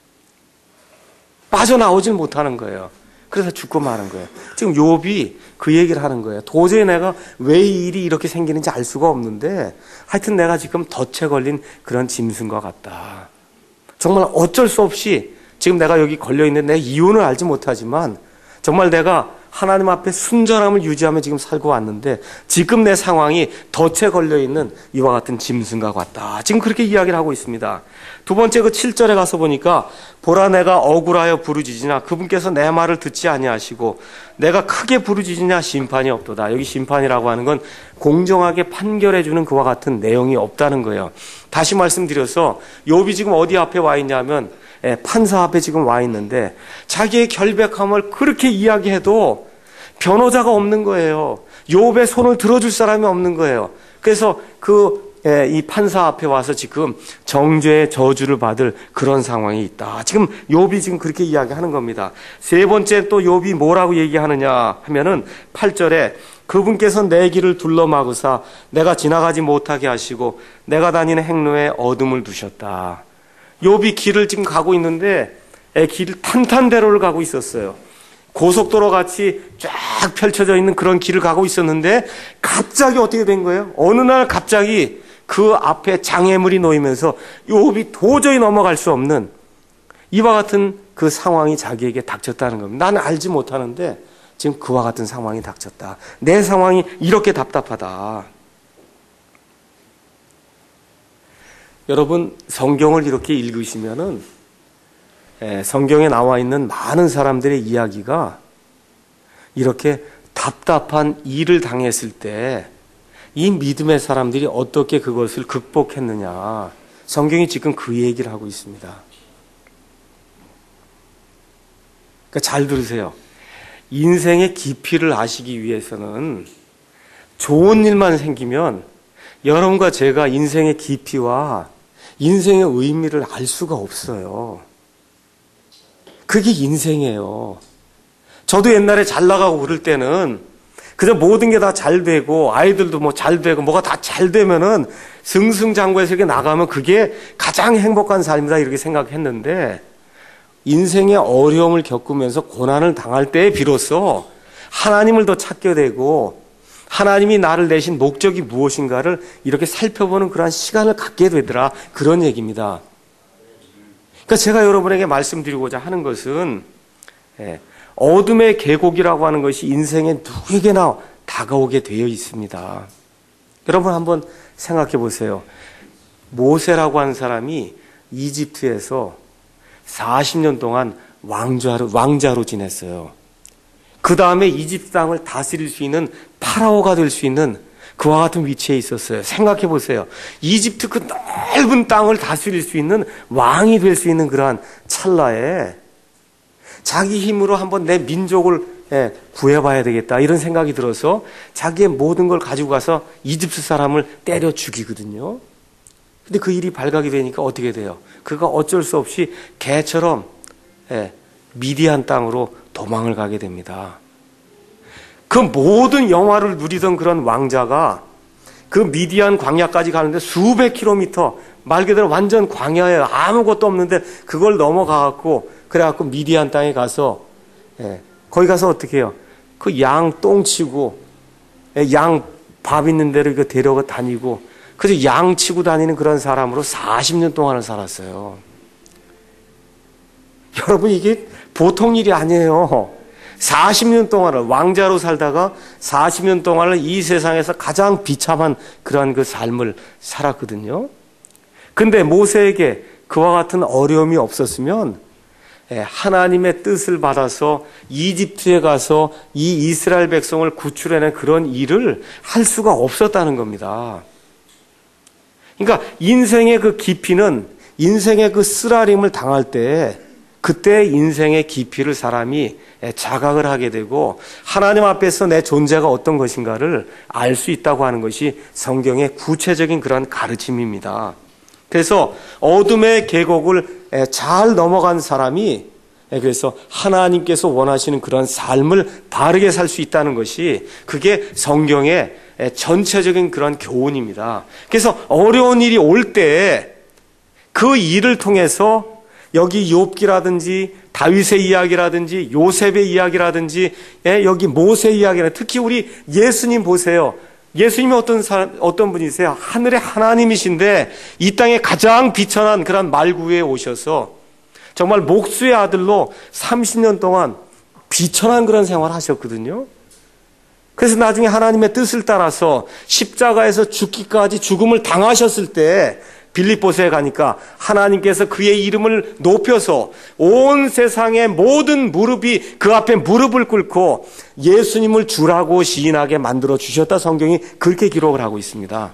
빠져나오질 못하는 거예요. 그래서 죽고 마는 거예요. 지금 욥이 그 얘기를 하는 거예요. 도저히 내가 왜 이 일이 이렇게 생기는지 알 수가 없는데 하여튼 내가 지금 덫에 걸린 그런 짐승과 같다. 정말 어쩔 수 없이 지금 내가 여기 걸려있는데 내 이유는 알지 못하지만 정말 내가 하나님 앞에 순전함을 유지하며 지금 살고 왔는데 지금 내 상황이 덫에 걸려있는 이와 같은 짐승과 같다. 지금 그렇게 이야기를 하고 있습니다. 두 번째 그 7절에 가서 보니까 보라 내가 억울하여 부르짖으나 그분께서 내 말을 듣지 아니하시고 내가 크게 부르짖으냐 심판이 없도다. 여기 심판이라고 하는 건 공정하게 판결해 주는 그와 같은 내용이 없다는 거예요. 다시 말씀드려서 욥이 지금 어디 앞에 와 있냐면 판사 앞에 지금 와 있는데 자기의 결백함을 그렇게 이야기해도 변호자가 없는 거예요. 욥의 손을 들어줄 사람이 없는 거예요. 그래서 이 판사 앞에 와서 지금 정죄의 저주를 받을 그런 상황이 있다. 지금 욥이 지금 그렇게 이야기하는 겁니다. 세 번째 또 욥이 뭐라고 얘기하느냐 하면은 8절에 그분께서 내 길을 둘러막으사 내가 지나가지 못하게 하시고 내가 다니는 행로에 어둠을 두셨다. 욥이 길을 지금 가고 있는데 길 탄탄대로를 가고 있었어요. 고속도로 같이 쫙 펼쳐져 있는 그런 길을 가고 있었는데 갑자기 어떻게 된 거예요? 어느 날 갑자기 그 앞에 장애물이 놓이면서 욥이 도저히 넘어갈 수 없는 이와 같은 그 상황이 자기에게 닥쳤다는 겁니다. 나는 알지 못하는데 지금 그와 같은 상황이 닥쳤다. 내 상황이 이렇게 답답하다. 여러분 성경을 이렇게 읽으시면은 성경에 나와 있는 많은 사람들의 이야기가 이렇게 답답한 일을 당했을 때 이 믿음의 사람들이 어떻게 그것을 극복했느냐. 성경이 지금 그 얘기를 하고 있습니다. 그러니까 잘 들으세요. 인생의 깊이를 아시기 위해서는 좋은 일만 생기면 여러분과 제가 인생의 깊이와 인생의 의미를 알 수가 없어요. 그게 인생이에요. 저도 옛날에 잘 나가고 그럴 때는 그저 모든 게 다 잘 되고 아이들도 뭐 잘 되고 뭐가 다 잘 되면은 승승장구해서 이렇게 나가면 그게 가장 행복한 삶이다 이렇게 생각했는데 인생의 어려움을 겪으면서 고난을 당할 때에 비로소 하나님을 더 찾게 되고 하나님이 나를 내신 목적이 무엇인가를 이렇게 살펴보는 그러한 시간을 갖게 되더라. 그런 얘기입니다. 그러니까 제가 여러분에게 말씀드리고자 하는 것은 어둠의 계곡이라고 하는 것이 인생에 누구에게나 다가오게 되어 있습니다. 여러분 한번 생각해 보세요. 모세라고 하는 사람이 이집트에서 40년 동안 왕자로 지냈어요. 그 다음에 이집트 땅을 다스릴 수 있는 파라오가 될 수 있는 그와 같은 위치에 있었어요. 생각해 보세요. 이집트 그 넓은 땅을 다스릴 수 있는 왕이 될 수 있는 그러한 찰나에 자기 힘으로 한번 내 민족을 구해봐야 되겠다 이런 생각이 들어서 자기의 모든 걸 가지고 가서 이집트 사람을 때려 죽이거든요. 근데 그 일이 발각이 되니까 어떻게 돼요? 그가 어쩔 수 없이 개처럼 미디안 땅으로 도망을 가게 됩니다. 그 모든 영화를 누리던 그런 왕자가 그 미디안 광야까지 가는데 수백 킬로미터 말 그대로 완전 광야에 아무것도 없는데 그걸 넘어가갖고 그래갖고 미디안 땅에 가서 거기 가서 어떻게 해요? 그 양 똥 치고 양 밥 있는 데로 이거 데려가 다니고 그래서 양 치고 다니는 그런 사람으로 40년 동안을 살았어요. 여러분 이게 보통 일이 아니에요. 40년 동안을 왕자로 살다가 40년 동안을 이 세상에서 가장 비참한 그런 그 삶을 살았거든요. 근데 모세에게 그와 같은 어려움이 없었으면 하나님의 뜻을 받아서 이집트에 가서 이 이스라엘 백성을 구출해낸 그런 일을 할 수가 없었다는 겁니다. 그러니까 인생의 그 깊이는 인생의 그 쓰라림을 당할 때 그때 인생의 깊이를 사람이 자각을 하게 되고 하나님 앞에서 내 존재가 어떤 것인가를 알 수 있다고 하는 것이 성경의 구체적인 그런 가르침입니다. 그래서 어둠의 계곡을 잘 넘어간 사람이 그래서 하나님께서 원하시는 그런 삶을 바르게 살 수 있다는 것이 그게 성경의 전체적인 그런 교훈입니다. 그래서 어려운 일이 올 때 그 일을 통해서 여기 욥기라든지 다윗의 이야기라든지 요셉의 이야기라든지 여기 모세의 이야기라든지 특히 우리 예수님 보세요. 예수님이 어떤 분이세요? 하늘의 하나님이신데 이 땅에 가장 비천한 그런 말구에 오셔서 정말 목수의 아들로 30년 동안 비천한 그런 생활을 하셨거든요. 그래서 나중에 하나님의 뜻을 따라서 십자가에서 죽기까지 죽음을 당하셨을 때 빌립보서에 가니까 하나님께서 그의 이름을 높여서 온 세상의 모든 무릎이 그 앞에 무릎을 꿇고 예수님을 주라고 시인하게 만들어 주셨다. 성경이 그렇게 기록을 하고 있습니다.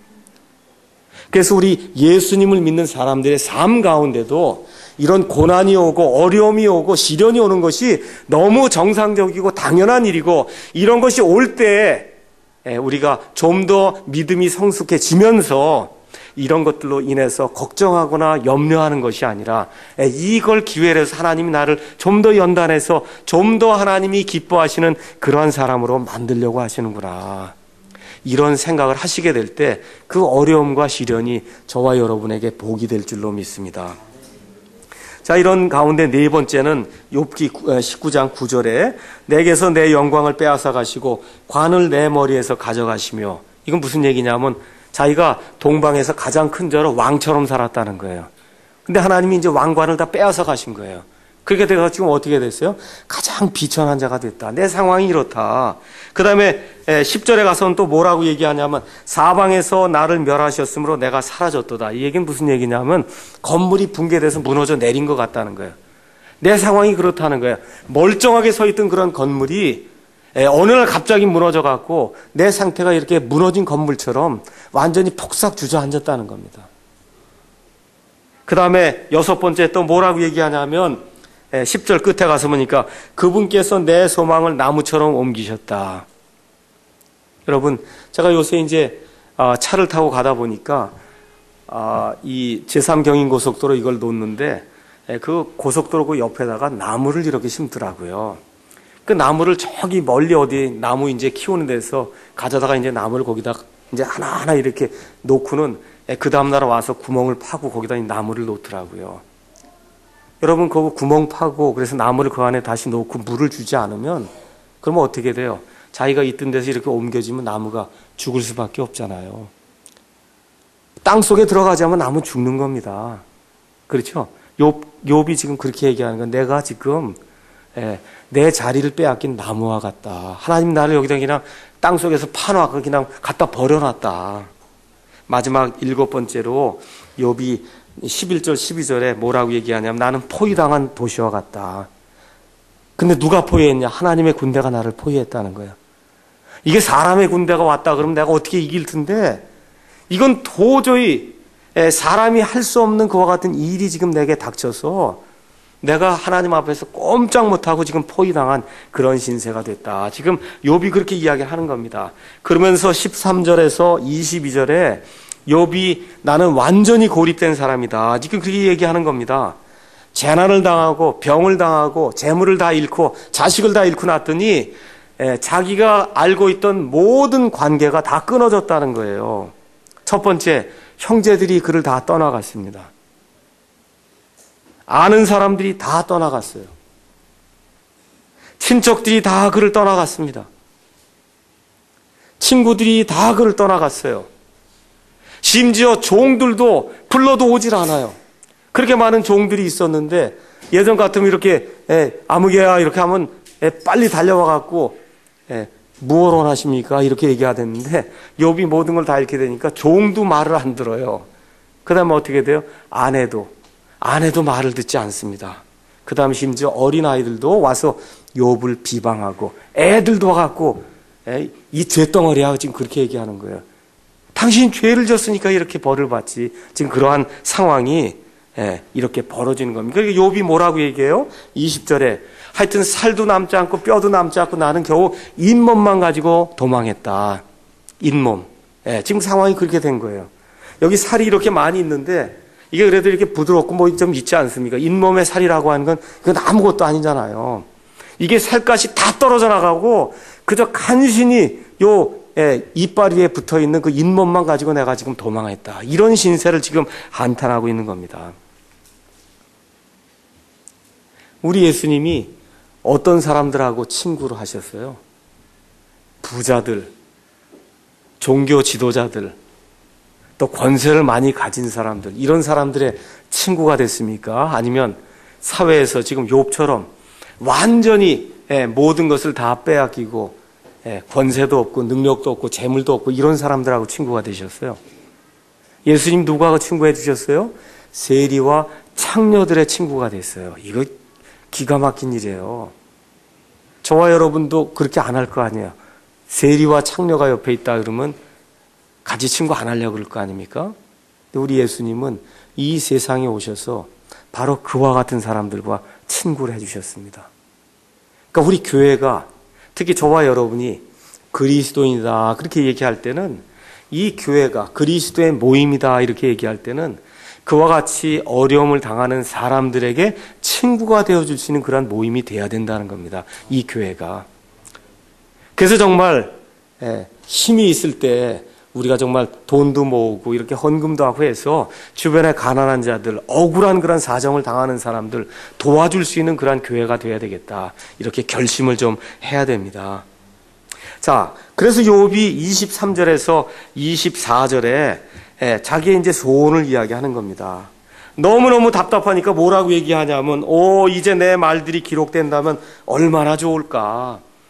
그래서 우리 예수님을 믿는 사람들의 삶 가운데도 이런 고난이 오고 어려움이 오고 시련이 오는 것이 너무 정상적이고 당연한 일이고 이런 것이 올 때 우리가 좀 더 믿음이 성숙해지면서 이런 것들로 인해서 걱정하거나 염려하는 것이 아니라 이걸 기회로 해서 하나님이 나를 좀 더 연단해서 좀 더 하나님이 기뻐하시는 그러한 사람으로 만들려고 하시는구나. 이런 생각을 하시게 될 때 그 어려움과 시련이 저와 여러분에게 복이 될 줄로 믿습니다. 자, 이런 가운데 네 번째는 욥기 19장 9절에 내게서 내 영광을 빼앗아 가시고 관을 내 머리에서 가져가시며 이건 무슨 얘기냐면 자기가 동방에서 가장 큰 자로 왕처럼 살았다는 거예요. 근데 하나님이 이제 왕관을 다 빼앗아 가신 거예요. 그렇게 돼서 지금 어떻게 됐어요? 가장 비천한 자가 됐다. 내 상황이 이렇다. 그 다음에 10절에 가서는 또 뭐라고 얘기하냐면 사방에서 나를 멸하셨으므로 내가 사라졌도다. 이 얘기는 무슨 얘기냐면 건물이 붕괴돼서 무너져 내린 것 같다는 거예요. 내 상황이 그렇다는 거예요. 멀쩡하게 서 있던 그런 건물이 어느 날 갑자기 무너져 갖고 내 상태가 이렇게 무너진 건물처럼 완전히 폭삭 주저앉았다는 겁니다. 그 다음에 6번째 또 뭐라고 얘기하냐면 10절 끝에 가서 보니까 그분께서 내 소망을 나무처럼 옮기셨다. 여러분, 제가 요새 이제 차를 타고 가다 보니까 이 제3경인고속도로 이걸 놓는데 그 고속도로 그 옆에다가 나무를 이렇게 심더라고요. 그 나무를 저기 멀리 어디 나무 이제 키우는 데서 가져다가 이제 나무를 거기다 이제 하나하나 이렇게 놓고는 그 다음날 와서 구멍을 파고 거기다 나무를 놓더라고요. 여러분, 그거 구멍 파고 그래서 나무를 그 안에 다시 놓고 물을 주지 않으면 그러면 어떻게 돼요? 자기가 있던 데서 이렇게 옮겨지면 나무가 죽을 수밖에 없잖아요. 땅 속에 들어가자면 나무 죽는 겁니다. 그렇죠? 욥이 지금 그렇게 얘기하는 건 내가 지금 내 자리를 빼앗긴 나무와 같다. 하나님 나를 여기다 그냥 땅 속에서 파놓고 그냥 갖다 버려놨다. 마지막 7번째로 욥이 11절 12절에 뭐라고 얘기하냐면 나는 포위당한 도시와 같다. 근데 누가 포위했냐? 하나님의 군대가 나를 포위했다는 거예요. 이게 사람의 군대가 왔다 그러면 내가 어떻게 이길 텐데 이건 도저히 사람이 할 수 없는 그와 같은 일이 지금 내게 닥쳐서 내가 하나님 앞에서 꼼짝 못하고 지금 포위당한 그런 신세가 됐다. 지금 욥이 그렇게 이야기하는 겁니다. 그러면서 13절에서 22절에 욥이 나는 완전히 고립된 사람이다. 지금 그렇게 얘기하는 겁니다. 재난을 당하고 병을 당하고 재물을 다 잃고 자식을 다 잃고 났더니 자기가 알고 있던 모든 관계가 다 끊어졌다는 거예요. 첫 번째, 형제들이 그를 다 떠나갔습니다. 아는 사람들이 다 떠나갔어요. 친척들이 다 그를 떠나갔습니다. 친구들이 다 그를 떠나갔어요. 심지어 종들도 불러도 오질 않아요. 그렇게 많은 종들이 있었는데 예전 같으면 이렇게 아무개야 이렇게 하면 빨리 달려와 갖고 무엇 원하십니까? 이렇게 얘기하는데 욥이 모든 걸 다 잃게 되니까 종도 말을 안 들어요. 그 다음에 어떻게 돼요? 아내도 말을 듣지 않습니다. 그 다음에 심지어 어린아이들도 와서 욥을 비방하고 애들도 와갖고 이 죄덩어리야 지금 그렇게 얘기하는 거예요. 당신 죄를 졌으니까 이렇게 벌을 받지. 지금 그러한 상황이 이렇게 벌어지는 겁니다. 그러니까 욥이 뭐라고 얘기해요? 20절에 하여튼 살도 남지 않고 뼈도 남지 않고 나는 겨우 잇몸만 가지고 도망했다. 잇몸. 지금 상황이 그렇게 된 거예요. 여기 살이 이렇게 많이 있는데 이게 그래도 이렇게 부드럽고 뭐 좀 있지 않습니까? 잇몸의 살이라고 하는 건 그건 아무것도 아니잖아요. 이게 살갗이 다 떨어져 나가고 그저 간신히 이빨 위에 붙어 있는 그 잇몸만 가지고 내가 지금 도망했다. 이런 신세를 지금 한탄하고 있는 겁니다. 우리 예수님이 어떤 사람들하고 친구를 하셨어요? 부자들, 종교 지도자들, 또 권세를 많이 가진 사람들, 이런 사람들의 친구가 됐습니까? 아니면 사회에서 지금 욥처럼 완전히 모든 것을 다 빼앗기고 권세도 없고 능력도 없고 재물도 없고 이런 사람들하고 친구가 되셨어요? 예수님 누구하고 친구해 주셨어요? 세리와 창녀들의 친구가 됐어요. 이거 기가 막힌 일이에요. 저와 여러분도 그렇게 안 할 거 아니에요. 세리와 창녀가 옆에 있다 그러면 같이 친구 안 하려고 그럴 거 아닙니까? 근데 우리 예수님은 이 세상에 오셔서 바로 그와 같은 사람들과 친구를 해주셨습니다. 그러니까 우리 교회가 특히 저와 여러분이 그리스도인이다 그렇게 얘기할 때는 이 교회가 그리스도의 모임이다 이렇게 얘기할 때는 그와 같이 어려움을 당하는 사람들에게 친구가 되어줄 수 있는 그런 모임이 돼야 된다는 겁니다. 이 교회가. 그래서 정말 힘이 있을 때 우리가 정말 돈도 모으고 이렇게 헌금도 하고 해서 주변에 가난한 자들, 억울한 그런 사정을 당하는 사람들 도와줄 수 있는 그런 교회가 돼야 되겠다. 이렇게 결심을 좀 해야 됩니다. 자, 그래서 욥이 23절에서 24절에 자기의 이제 소원을 이야기하는 겁니다. 너무너무 답답하니까 뭐라고 얘기하냐면 이제 내 말들이 기록된다면 얼마나 좋을까.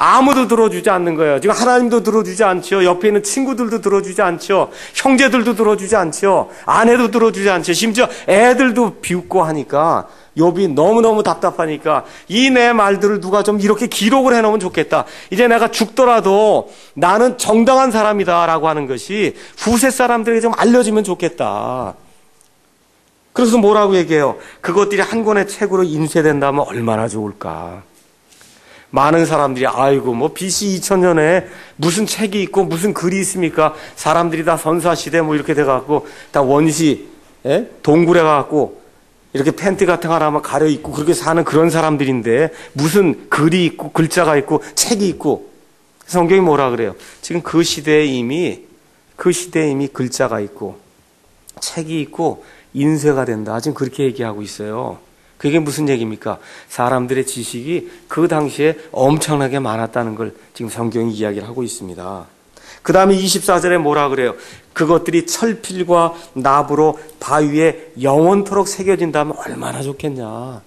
아무도 들어주지 않는 거예요. 지금 하나님도 들어주지 않죠. 옆에 있는 친구들도 들어주지 않죠. 형제들도 들어주지 않죠. 아내도 들어주지 않죠. 심지어 애들도 비웃고 하니까 욥이 너무너무 답답하니까 이 내 말들을 누가 좀 이렇게 기록을 해놓으면 좋겠다. 이제 내가 죽더라도 나는 정당한 사람이다라고 하는 것이 후세 사람들에게 좀 알려지면 좋겠다. 그래서 뭐라고 얘기해요? 그것들이 한 권의 책으로 인쇄된다면 얼마나 좋을까. 많은 사람들이 아이고 뭐 BC 2000년에 무슨 책이 있고 무슨 글이 있습니까? 사람들이 다 선사시대 뭐 이렇게 돼갖고 다 원시 동굴에 가갖고 이렇게 팬티 같은 거 하나만 가려입고 그렇게 사는 그런 사람들인데 무슨 글이 있고 글자가 있고 책이 있고. 성경이 뭐라 그래요? 지금 그 시대에 이미 글자가 있고 책이 있고 인쇄가 된다. 지금 그렇게 얘기하고 있어요. 그게 무슨 얘기입니까? 사람들의 지식이 그 당시에 엄청나게 많았다는 걸 지금 성경이 이야기를 하고 있습니다. 그 다음에 24절에 뭐라 그래요? 그것들이 철필과 납으로 바위에 영원토록 새겨진다면 얼마나 좋겠냐.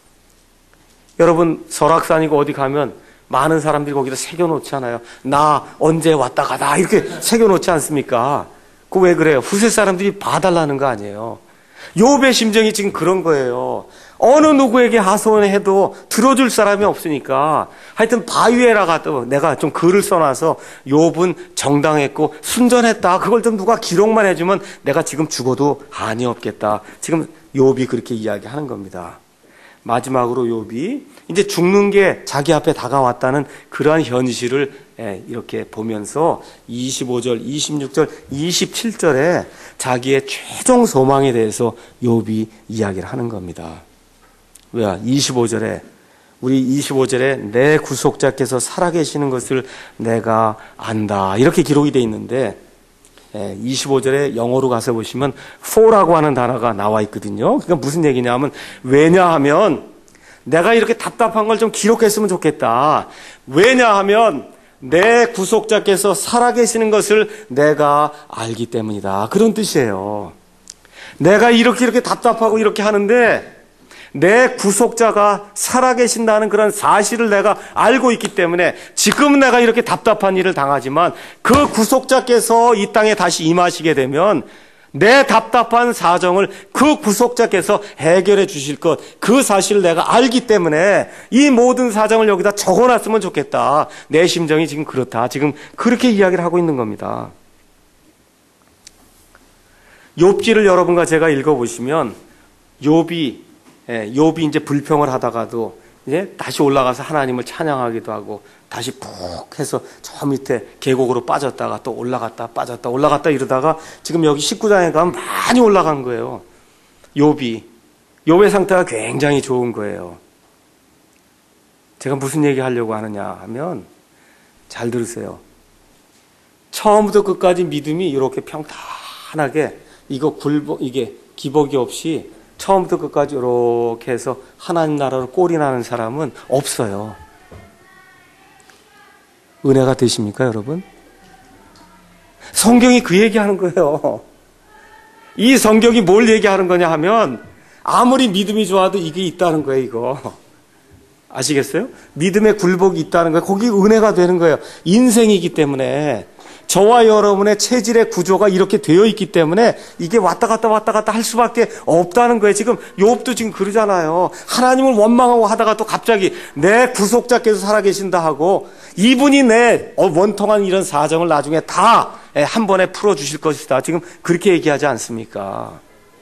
여러분 설악산이고 어디 가면 많은 사람들이 거기다 새겨놓잖아요. 나 언제 왔다 가다 이렇게 새겨놓지 않습니까? 그 왜 그래요? 후세 사람들이 봐달라는 거 아니에요. 욥의 심정이 지금 그런 거예요. 어느 누구에게 하소연해도 들어줄 사람이 없으니까 하여튼 바위에다가 내가 좀 글을 써놔서 욥은 정당했고 순전했다. 그걸 좀 누가 기록만 해주면 내가 지금 죽어도 한이 없겠다. 지금 욥이 그렇게 이야기하는 겁니다. 마지막으로 욥이 이제 죽는 게 자기 앞에 다가왔다는 그러한 현실을 이렇게 보면서 25절, 26절, 27절에 자기의 최종 소망에 대해서 욥이 이야기를 하는 겁니다. 왜? 25절에 내 구속자께서 살아계시는 것을 내가 안다. 이렇게 기록이 되어 있는데 25절에 영어로 가서 보시면 for라고 하는 단어가 나와 있거든요. 그러니까 무슨 얘기냐면 왜냐하면 내가 이렇게 답답한 걸 좀 기록했으면 좋겠다. 왜냐하면 내 구속자께서 살아계시는 것을 내가 알기 때문이다. 그런 뜻이에요. 내가 이렇게 답답하고 이렇게 하는데 내 구속자가 살아계신다는 그런 사실을 내가 알고 있기 때문에 지금 내가 이렇게 답답한 일을 당하지만 그 구속자께서 이 땅에 다시 임하시게 되면 내 답답한 사정을 그 구속자께서 해결해 주실 것, 그 사실을 내가 알기 때문에 이 모든 사정을 여기다 적어놨으면 좋겠다. 내 심정이 지금 그렇다. 지금 그렇게 이야기를 하고 있는 겁니다. 욥기를 여러분과 제가 읽어보시면 욥이 이제 불평을 하다가도 이제 다시 올라가서 하나님을 찬양하기도 하고 다시 푹 해서 저 밑에 계곡으로 빠졌다가 또 올라갔다 빠졌다 올라갔다 이러다가 지금 여기 19장에 가면 많이 올라간 거예요. 욥의 상태가 굉장히 좋은 거예요. 제가 무슨 얘기 하려고 하느냐 하면 잘 들으세요. 처음부터 끝까지 믿음이 이렇게 평탄하게 이게 기복이 없이 처음부터 끝까지 이렇게 해서 하나님 나라로 꼴이 나는 사람은 없어요. 은혜가 되십니까, 여러분? 성경이 그 얘기하는 거예요. 이 성경이 뭘 얘기하는 거냐 하면 아무리 믿음이 좋아도 이게 있다는 거예요, 이거. 아시겠어요? 믿음의 굴복이 있다는 거예요. 거기 은혜가 되는 거예요. 인생이기 때문에. 저와 여러분의 체질의 구조가 이렇게 되어 있기 때문에 이게 왔다 갔다 할 수밖에 없다는 거예요. 지금 욥도 지금 그러잖아요. 하나님을 원망하고 하다가 또 갑자기 내 구속자께서 살아계신다 하고 이분이 내 원통한 이런 사정을 나중에 다 한 번에 풀어주실 것이다. 지금 그렇게 얘기하지 않습니까?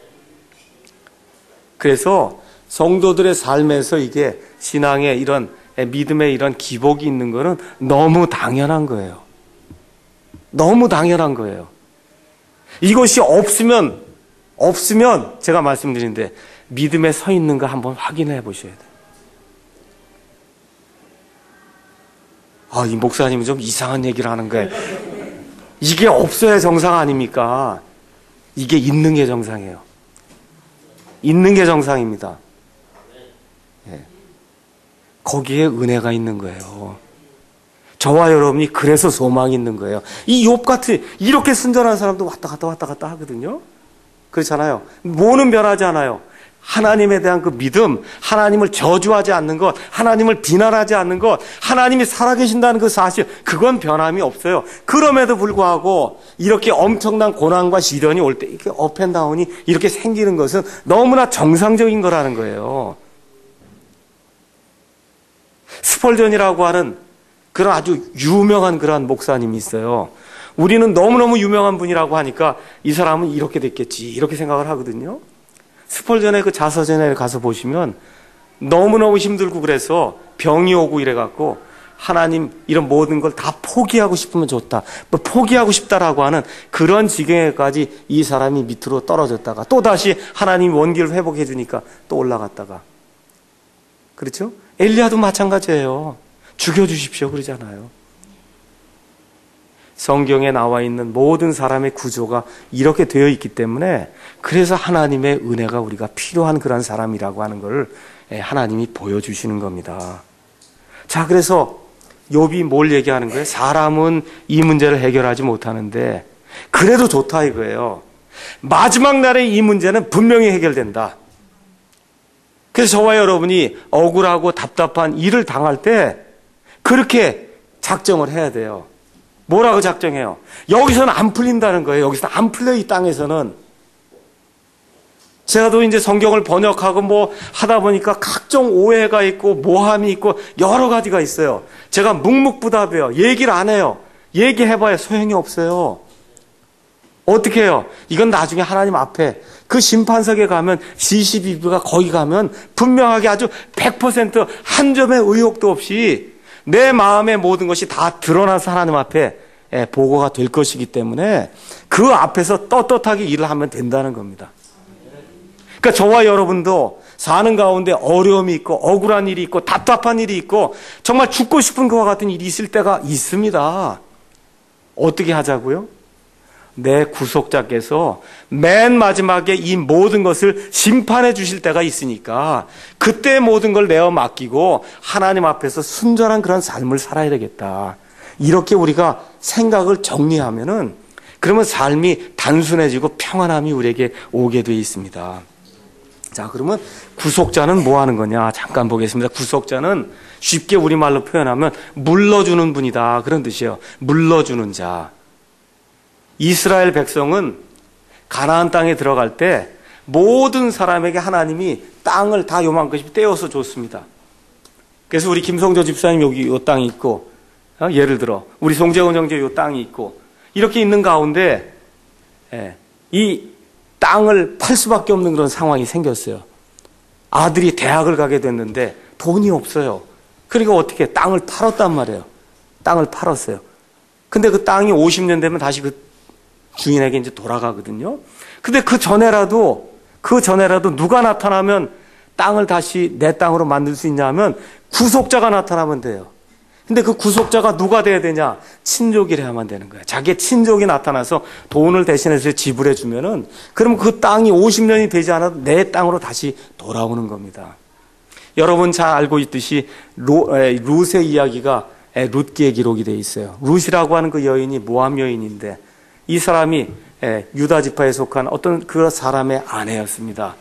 그래서 성도들의 삶에서 이게 신앙의 이런 믿음의 이런 기복이 있는 거는 너무 당연한 거예요. 너무 당연한 거예요. 이것이 없으면 제가 말씀드리는데 믿음에 서 있는가 한번 확인해 보셔야 돼요. 이 목사님은 좀 이상한 얘기를 하는 거예요. 이게 없어야 정상 아닙니까? 이게 있는 게 정상이에요. 있는 게 정상입니다. 거기에 은혜가 있는 거예요. 저와 여러분이 그래서 소망이 있는 거예요. 이 욥 같은 이렇게 순전한 사람도 왔다 갔다 하거든요. 그렇잖아요. 뭐는 변하지 않아요. 하나님에 대한 그 믿음, 하나님을 저주하지 않는 것, 하나님을 비난하지 않는 것, 하나님이 살아계신다는 그 사실, 그건 변함이 없어요. 그럼에도 불구하고 이렇게 엄청난 고난과 시련이 올 때 이렇게 업앤다운이 이렇게 생기는 것은 너무나 정상적인 거라는 거예요. 스펄전이라고 하는 그런 아주 유명한 그러한 목사님이 있어요. 우리는 너무너무 유명한 분이라고 하니까 이 사람은 이렇게 됐겠지 이렇게 생각을 하거든요. 스펄전의 그 자서전에 가서 보시면 너무너무 힘들고 그래서 병이 오고 이래갖고 하나님 이런 모든 걸 다 포기하고 싶으면 좋다. 뭐 포기하고 싶다라고 하는 그런 지경에까지 이 사람이 밑으로 떨어졌다가 또다시 하나님 원기를 회복해 주니까 또 올라갔다가. 그렇죠? 엘리야도 마찬가지예요. 죽여주십시오 그러잖아요. 성경에 나와 있는 모든 사람의 구조가 이렇게 되어 있기 때문에 그래서 하나님의 은혜가 우리가 필요한 그런 사람이라고 하는 걸 하나님이 보여주시는 겁니다. 자, 그래서 욥이 뭘 얘기하는 거예요? 사람은 이 문제를 해결하지 못하는데 그래도 좋다 이거예요. 마지막 날에 이 문제는 분명히 해결된다. 그래서 저와 여러분이 억울하고 답답한 일을 당할 때 그렇게 작정을 해야 돼요. 뭐라고 작정해요? 여기서는 안 풀린다는 거예요. 여기서는 안 풀려, 이 땅에서는. 제가 또 이제 성경을 번역하고 뭐 하다 보니까 각종 오해가 있고 모함이 있고 여러 가지가 있어요. 제가 묵묵부답해요. 얘기를 안 해요. 얘기해봐야 소용이 없어요. 어떻게 해요? 이건 나중에 하나님 앞에 그 심판석에 가면 CCBB가 거기 가면 분명하게 아주 100% 한 점의 의혹도 없이 내 마음의 모든 것이 다 드러나서 하나님 앞에 보고가 될 것이기 때문에 그 앞에서 떳떳하게 일을 하면 된다는 겁니다. 그러니까 저와 여러분도 사는 가운데 어려움이 있고 억울한 일이 있고 답답한 일이 있고 정말 죽고 싶은 그와 같은 일이 있을 때가 있습니다. 어떻게 하자고요? 내 구속자께서 맨 마지막에 이 모든 것을 심판해 주실 때가 있으니까 그때 모든 걸 내어 맡기고 하나님 앞에서 순전한 그런 삶을 살아야 되겠다. 이렇게 우리가 생각을 정리하면은 그러면 삶이 단순해지고 평안함이 우리에게 오게 되어 있습니다. 자, 그러면 구속자는 뭐 하는 거냐? 잠깐 보겠습니다. 구속자는 쉽게 우리말로 표현하면 물러주는 분이다. 그런 뜻이에요. 물러주는 자. 이스라엘 백성은 가나안 땅에 들어갈 때 모든 사람에게 하나님이 땅을 다 요만큼씩 떼어서 줬습니다. 그래서 우리 김성조 집사님 여기 요 땅이 있고, 예를 들어 우리 송재원 형제 요 땅이 있고 이렇게 있는 가운데 이 땅을 팔 수밖에 없는 그런 상황이 생겼어요. 아들이 대학을 가게 됐는데 돈이 없어요. 그러니까 어떻게 땅을 팔았단 말이에요. 땅을 팔았어요. 근데 그 땅이 50년 되면 다시 그 주인에게 이제 돌아가거든요. 근데 그 전에라도 누가 나타나면 땅을 다시 내 땅으로 만들 수 있냐 하면 구속자가 나타나면 돼요. 근데 그 구속자가 누가 돼야 되냐? 친족이래야만 되는 거예요. 자기의 친족이 나타나서 돈을 대신해서 지불해 주면은 그럼 그 땅이 50년이 되지 않아도 내 땅으로 다시 돌아오는 겁니다. 여러분 잘 알고 있듯이 룻의 이야기가 룻기에 기록이 되어 있어요. 룻이라고 하는 그 여인이 모함 여인인데 이 사람이 유다 지파에 속한 어떤 그 사람의 아내였습니다.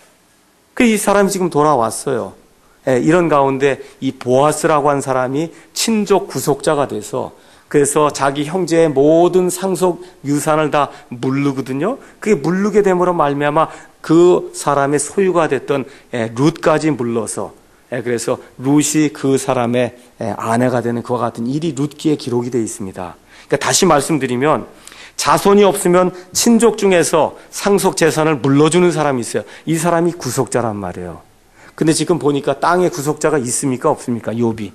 이 사람이 지금 돌아왔어요. 이런 가운데 이 보아스라고 한 사람이 친족 구속자가 돼서 그래서 자기 형제의 모든 상속 유산을 다 물르거든요. 그게 물르게 됨으로 말미암아 그 사람의 소유가 됐던 룻까지 물러서 그래서 룻이 그 사람의 아내가 되는 그와 같은 일이 룻기에 기록이 되어 있습니다. 그러니까 다시 말씀드리면 자손이 없으면 친족 중에서 상속 재산을 물러주는 사람이 있어요. 이 사람이 구속자란 말이에요. 근데 지금 보니까 땅에 구속자가 있습니까? 없습니까? 욥이.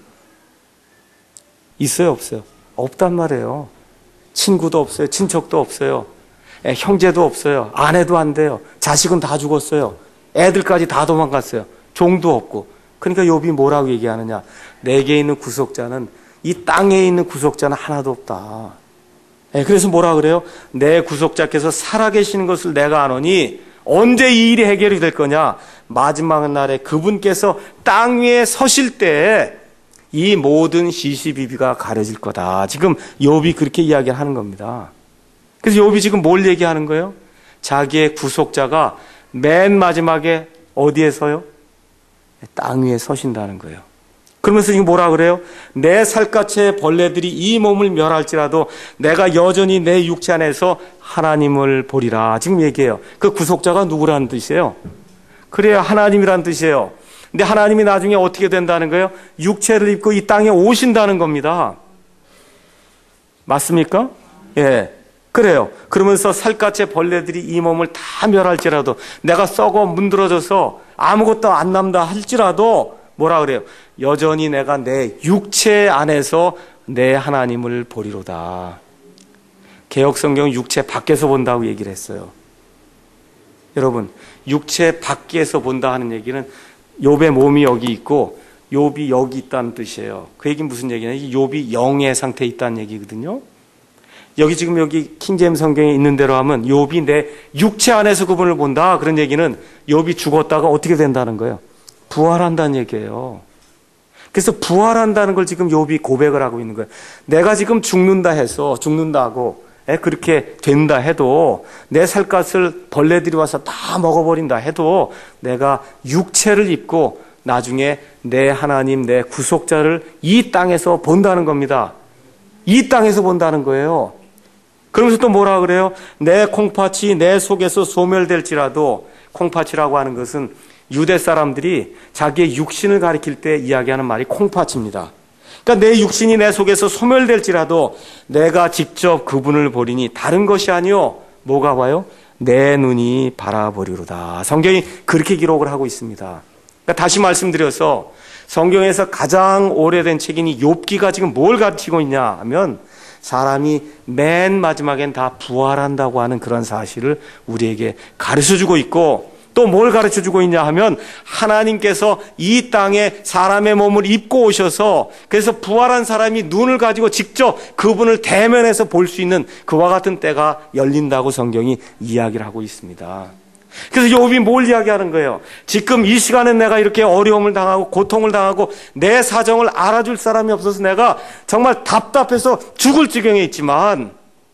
있어요? 없어요? 없단 말이에요. 친구도 없어요. 친척도 없어요. 형제도 없어요. 아내도 안 돼요. 자식은 다 죽었어요. 애들까지 다 도망갔어요. 종도 없고. 그러니까 욥이 뭐라고 얘기하느냐? 내게 있는 구속자는 이 땅에 있는 구속자는 하나도 없다. 그래서 뭐라 그래요? 내 구속자께서 살아계시는 것을 내가 아노니 언제 이 일이 해결이 될 거냐? 마지막 날에 그분께서 땅 위에 서실 때 이 모든 시시비비가 가려질 거다. 지금 욥이 그렇게 이야기를 하는 겁니다. 그래서 욥이 지금 뭘 얘기하는 거예요? 자기의 구속자가 맨 마지막에 어디에서요? 땅 위에 서신다는 거예요. 그러면서 지금 뭐라 그래요? 내 살갗의 벌레들이 이 몸을 멸할지라도 내가 여전히 내 육체 안에서 하나님을 보리라. 지금 얘기해요. 그 구속자가 누구라는 뜻이에요? 그래야 하나님이라는 뜻이에요. 근데 하나님이 나중에 어떻게 된다는 거예요? 육체를 입고 이 땅에 오신다는 겁니다. 맞습니까? 예. 그래요. 그러면서 살갗의 벌레들이 이 몸을 다 멸할지라도 내가 썩어 문드러져서 아무것도 안 남다 할지라도 뭐라 그래요? 여전히 내가 내 육체 안에서 내 하나님을 보리로다. 개역성경은 육체 밖에서 본다고 얘기를 했어요. 여러분, 육체 밖에서 본다 하는 얘기는 욥의 몸이 여기 있고 욥이 여기 있다는 뜻이에요. 그 얘기는 무슨 얘기냐? 욥이 영의 상태에 있다는 얘기거든요. 여기 킹제임스 성경에 있는 대로 하면 욥이 내 육체 안에서 그분을 본다. 그런 얘기는 욥이 죽었다가 어떻게 된다는 거예요? 부활한다는 얘기예요. 그래서 부활한다는 걸 지금 욥이 고백을 하고 있는 거예요. 내가 지금 죽는다고 그렇게 된다 해도 내 살갗을 벌레들이 와서 다 먹어버린다 해도 내가 육체를 입고 나중에 내 하나님, 내 구속자를 이 땅에서 본다는 겁니다. 이 땅에서 본다는 거예요. 그러면서 또 뭐라 그래요? 내 콩팥이 내 속에서 소멸될지라도, 콩팥이라고 하는 것은 유대 사람들이 자기의 육신을 가리킬 때 이야기하는 말이 콩팥입니다. 그러니까 내 육신이 내 속에서 소멸될지라도 내가 직접 그분을 보리니 다른 것이 아니요. 뭐가 와요? 내 눈이 바라보리로다. 성경이 그렇게 기록을 하고 있습니다. 그러니까 다시 말씀드려서 성경에서 가장 오래된 책이니 욥기가 지금 뭘 가르치고 있냐 하면 사람이 맨 마지막엔 다 부활한다고 하는 그런 사실을 우리에게 가르쳐주고 있고 또 뭘 가르쳐주고 있냐 하면 하나님께서 이 땅에 사람의 몸을 입고 오셔서 그래서 부활한 사람이 눈을 가지고 직접 그분을 대면해서 볼 수 있는 그와 같은 때가 열린다고 성경이 이야기를 하고 있습니다. 그래서 욥이 뭘 이야기하는 거예요? 지금 이 시간에 내가 이렇게 어려움을 당하고 고통을 당하고 내 사정을 알아줄 사람이 없어서 내가 정말 답답해서 죽을 지경에 있지만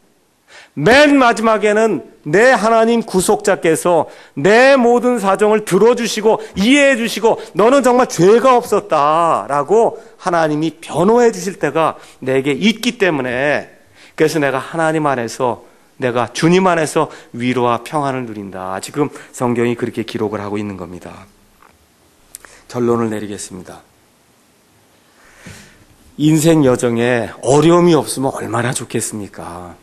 맨 마지막에는 내 하나님 구속자께서 내 모든 사정을 들어주시고 이해해 주시고 너는 정말 죄가 없었다라고 하나님이 변호해 주실 때가 내게 있기 때문에 그래서 내가 하나님 안에서 내가 주님 안에서 위로와 평안을 누린다. 지금 성경이 그렇게 기록을 하고 있는 겁니다. 결론을 내리겠습니다. 인생 여정에 어려움이 없으면 얼마나 좋겠습니까?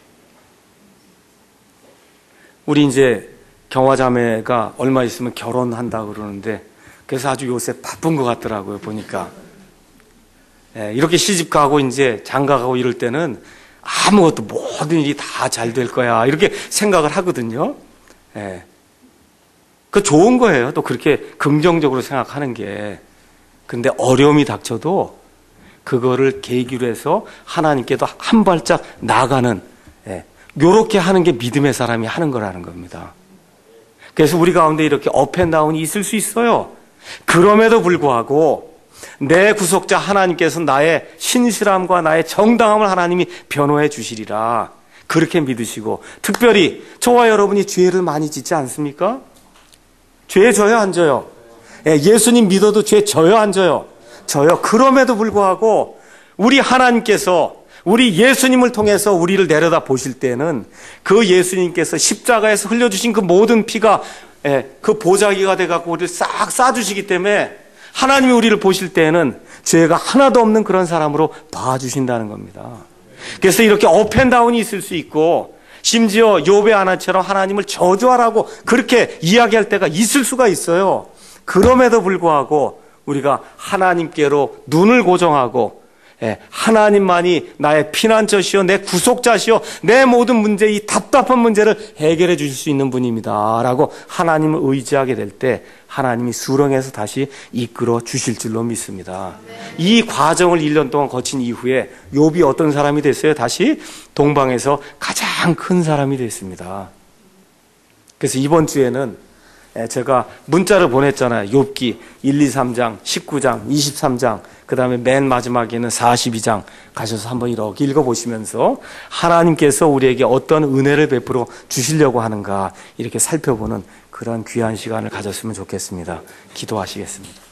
우리 이제 경화자매가 얼마 있으면 결혼한다고 그러는데 그래서 아주 요새 바쁜 것 같더라고요, 보니까. 이렇게 시집 가고 이제 장가 가고 이럴 때는 아무것도 모든 일이 다 잘 될 거야 이렇게 생각을 하거든요. 그 좋은 거예요. 또 그렇게 긍정적으로 생각하는 게. 근데 어려움이 닥쳐도 그거를 계기로 해서 하나님께도 한 발짝 나아가는 요렇게 하는 게 믿음의 사람이 하는 거라는 겁니다. 그래서 우리 가운데 이렇게 업앤다운이 있을 수 있어요. 그럼에도 불구하고 내 구속자 하나님께서 나의 신실함과 나의 정당함을 하나님이 변호해 주시리라. 그렇게 믿으시고 특별히 저와 여러분이 죄를 많이 짓지 않습니까? 죄 져요 안 져요? 예수님 믿어도 죄 져요 안 져요? 져요. 그럼에도 불구하고 우리 하나님께서 우리 예수님을 통해서 우리를 내려다 보실 때는 그 예수님께서 십자가에서 흘려주신 그 모든 피가 그 보자기가 돼갖고 우리를 싹 싸주시기 때문에 하나님이 우리를 보실 때에는 죄가 하나도 없는 그런 사람으로 봐주신다는 겁니다. 그래서 이렇게 업앤다운이 있을 수 있고 심지어 욥의 아내처럼 하나님을 저주하라고 그렇게 이야기할 때가 있을 수가 있어요. 그럼에도 불구하고 우리가 하나님께로 눈을 고정하고 하나님만이 나의 피난처시요 내 구속자시요 내 모든 문제 이 답답한 문제를 해결해 주실 수 있는 분입니다 라고 하나님을 의지하게 될 때 하나님이 수렁에서 다시 이끌어 주실 줄로 믿습니다. 이 과정을 1년 동안 거친 이후에 욥이 어떤 사람이 됐어요? 다시 동방에서 가장 큰 사람이 됐습니다. 그래서 이번 주에는 제가 문자를 보냈잖아요. 욥기 1, 2, 3장, 19장, 23장, 그 다음에 맨 마지막에는 42장 가셔서 한번 이렇게 읽어보시면서 하나님께서 우리에게 어떤 은혜를 베풀어 주시려고 하는가 이렇게 살펴보는 그런 귀한 시간을 가졌으면 좋겠습니다. 기도하시겠습니다.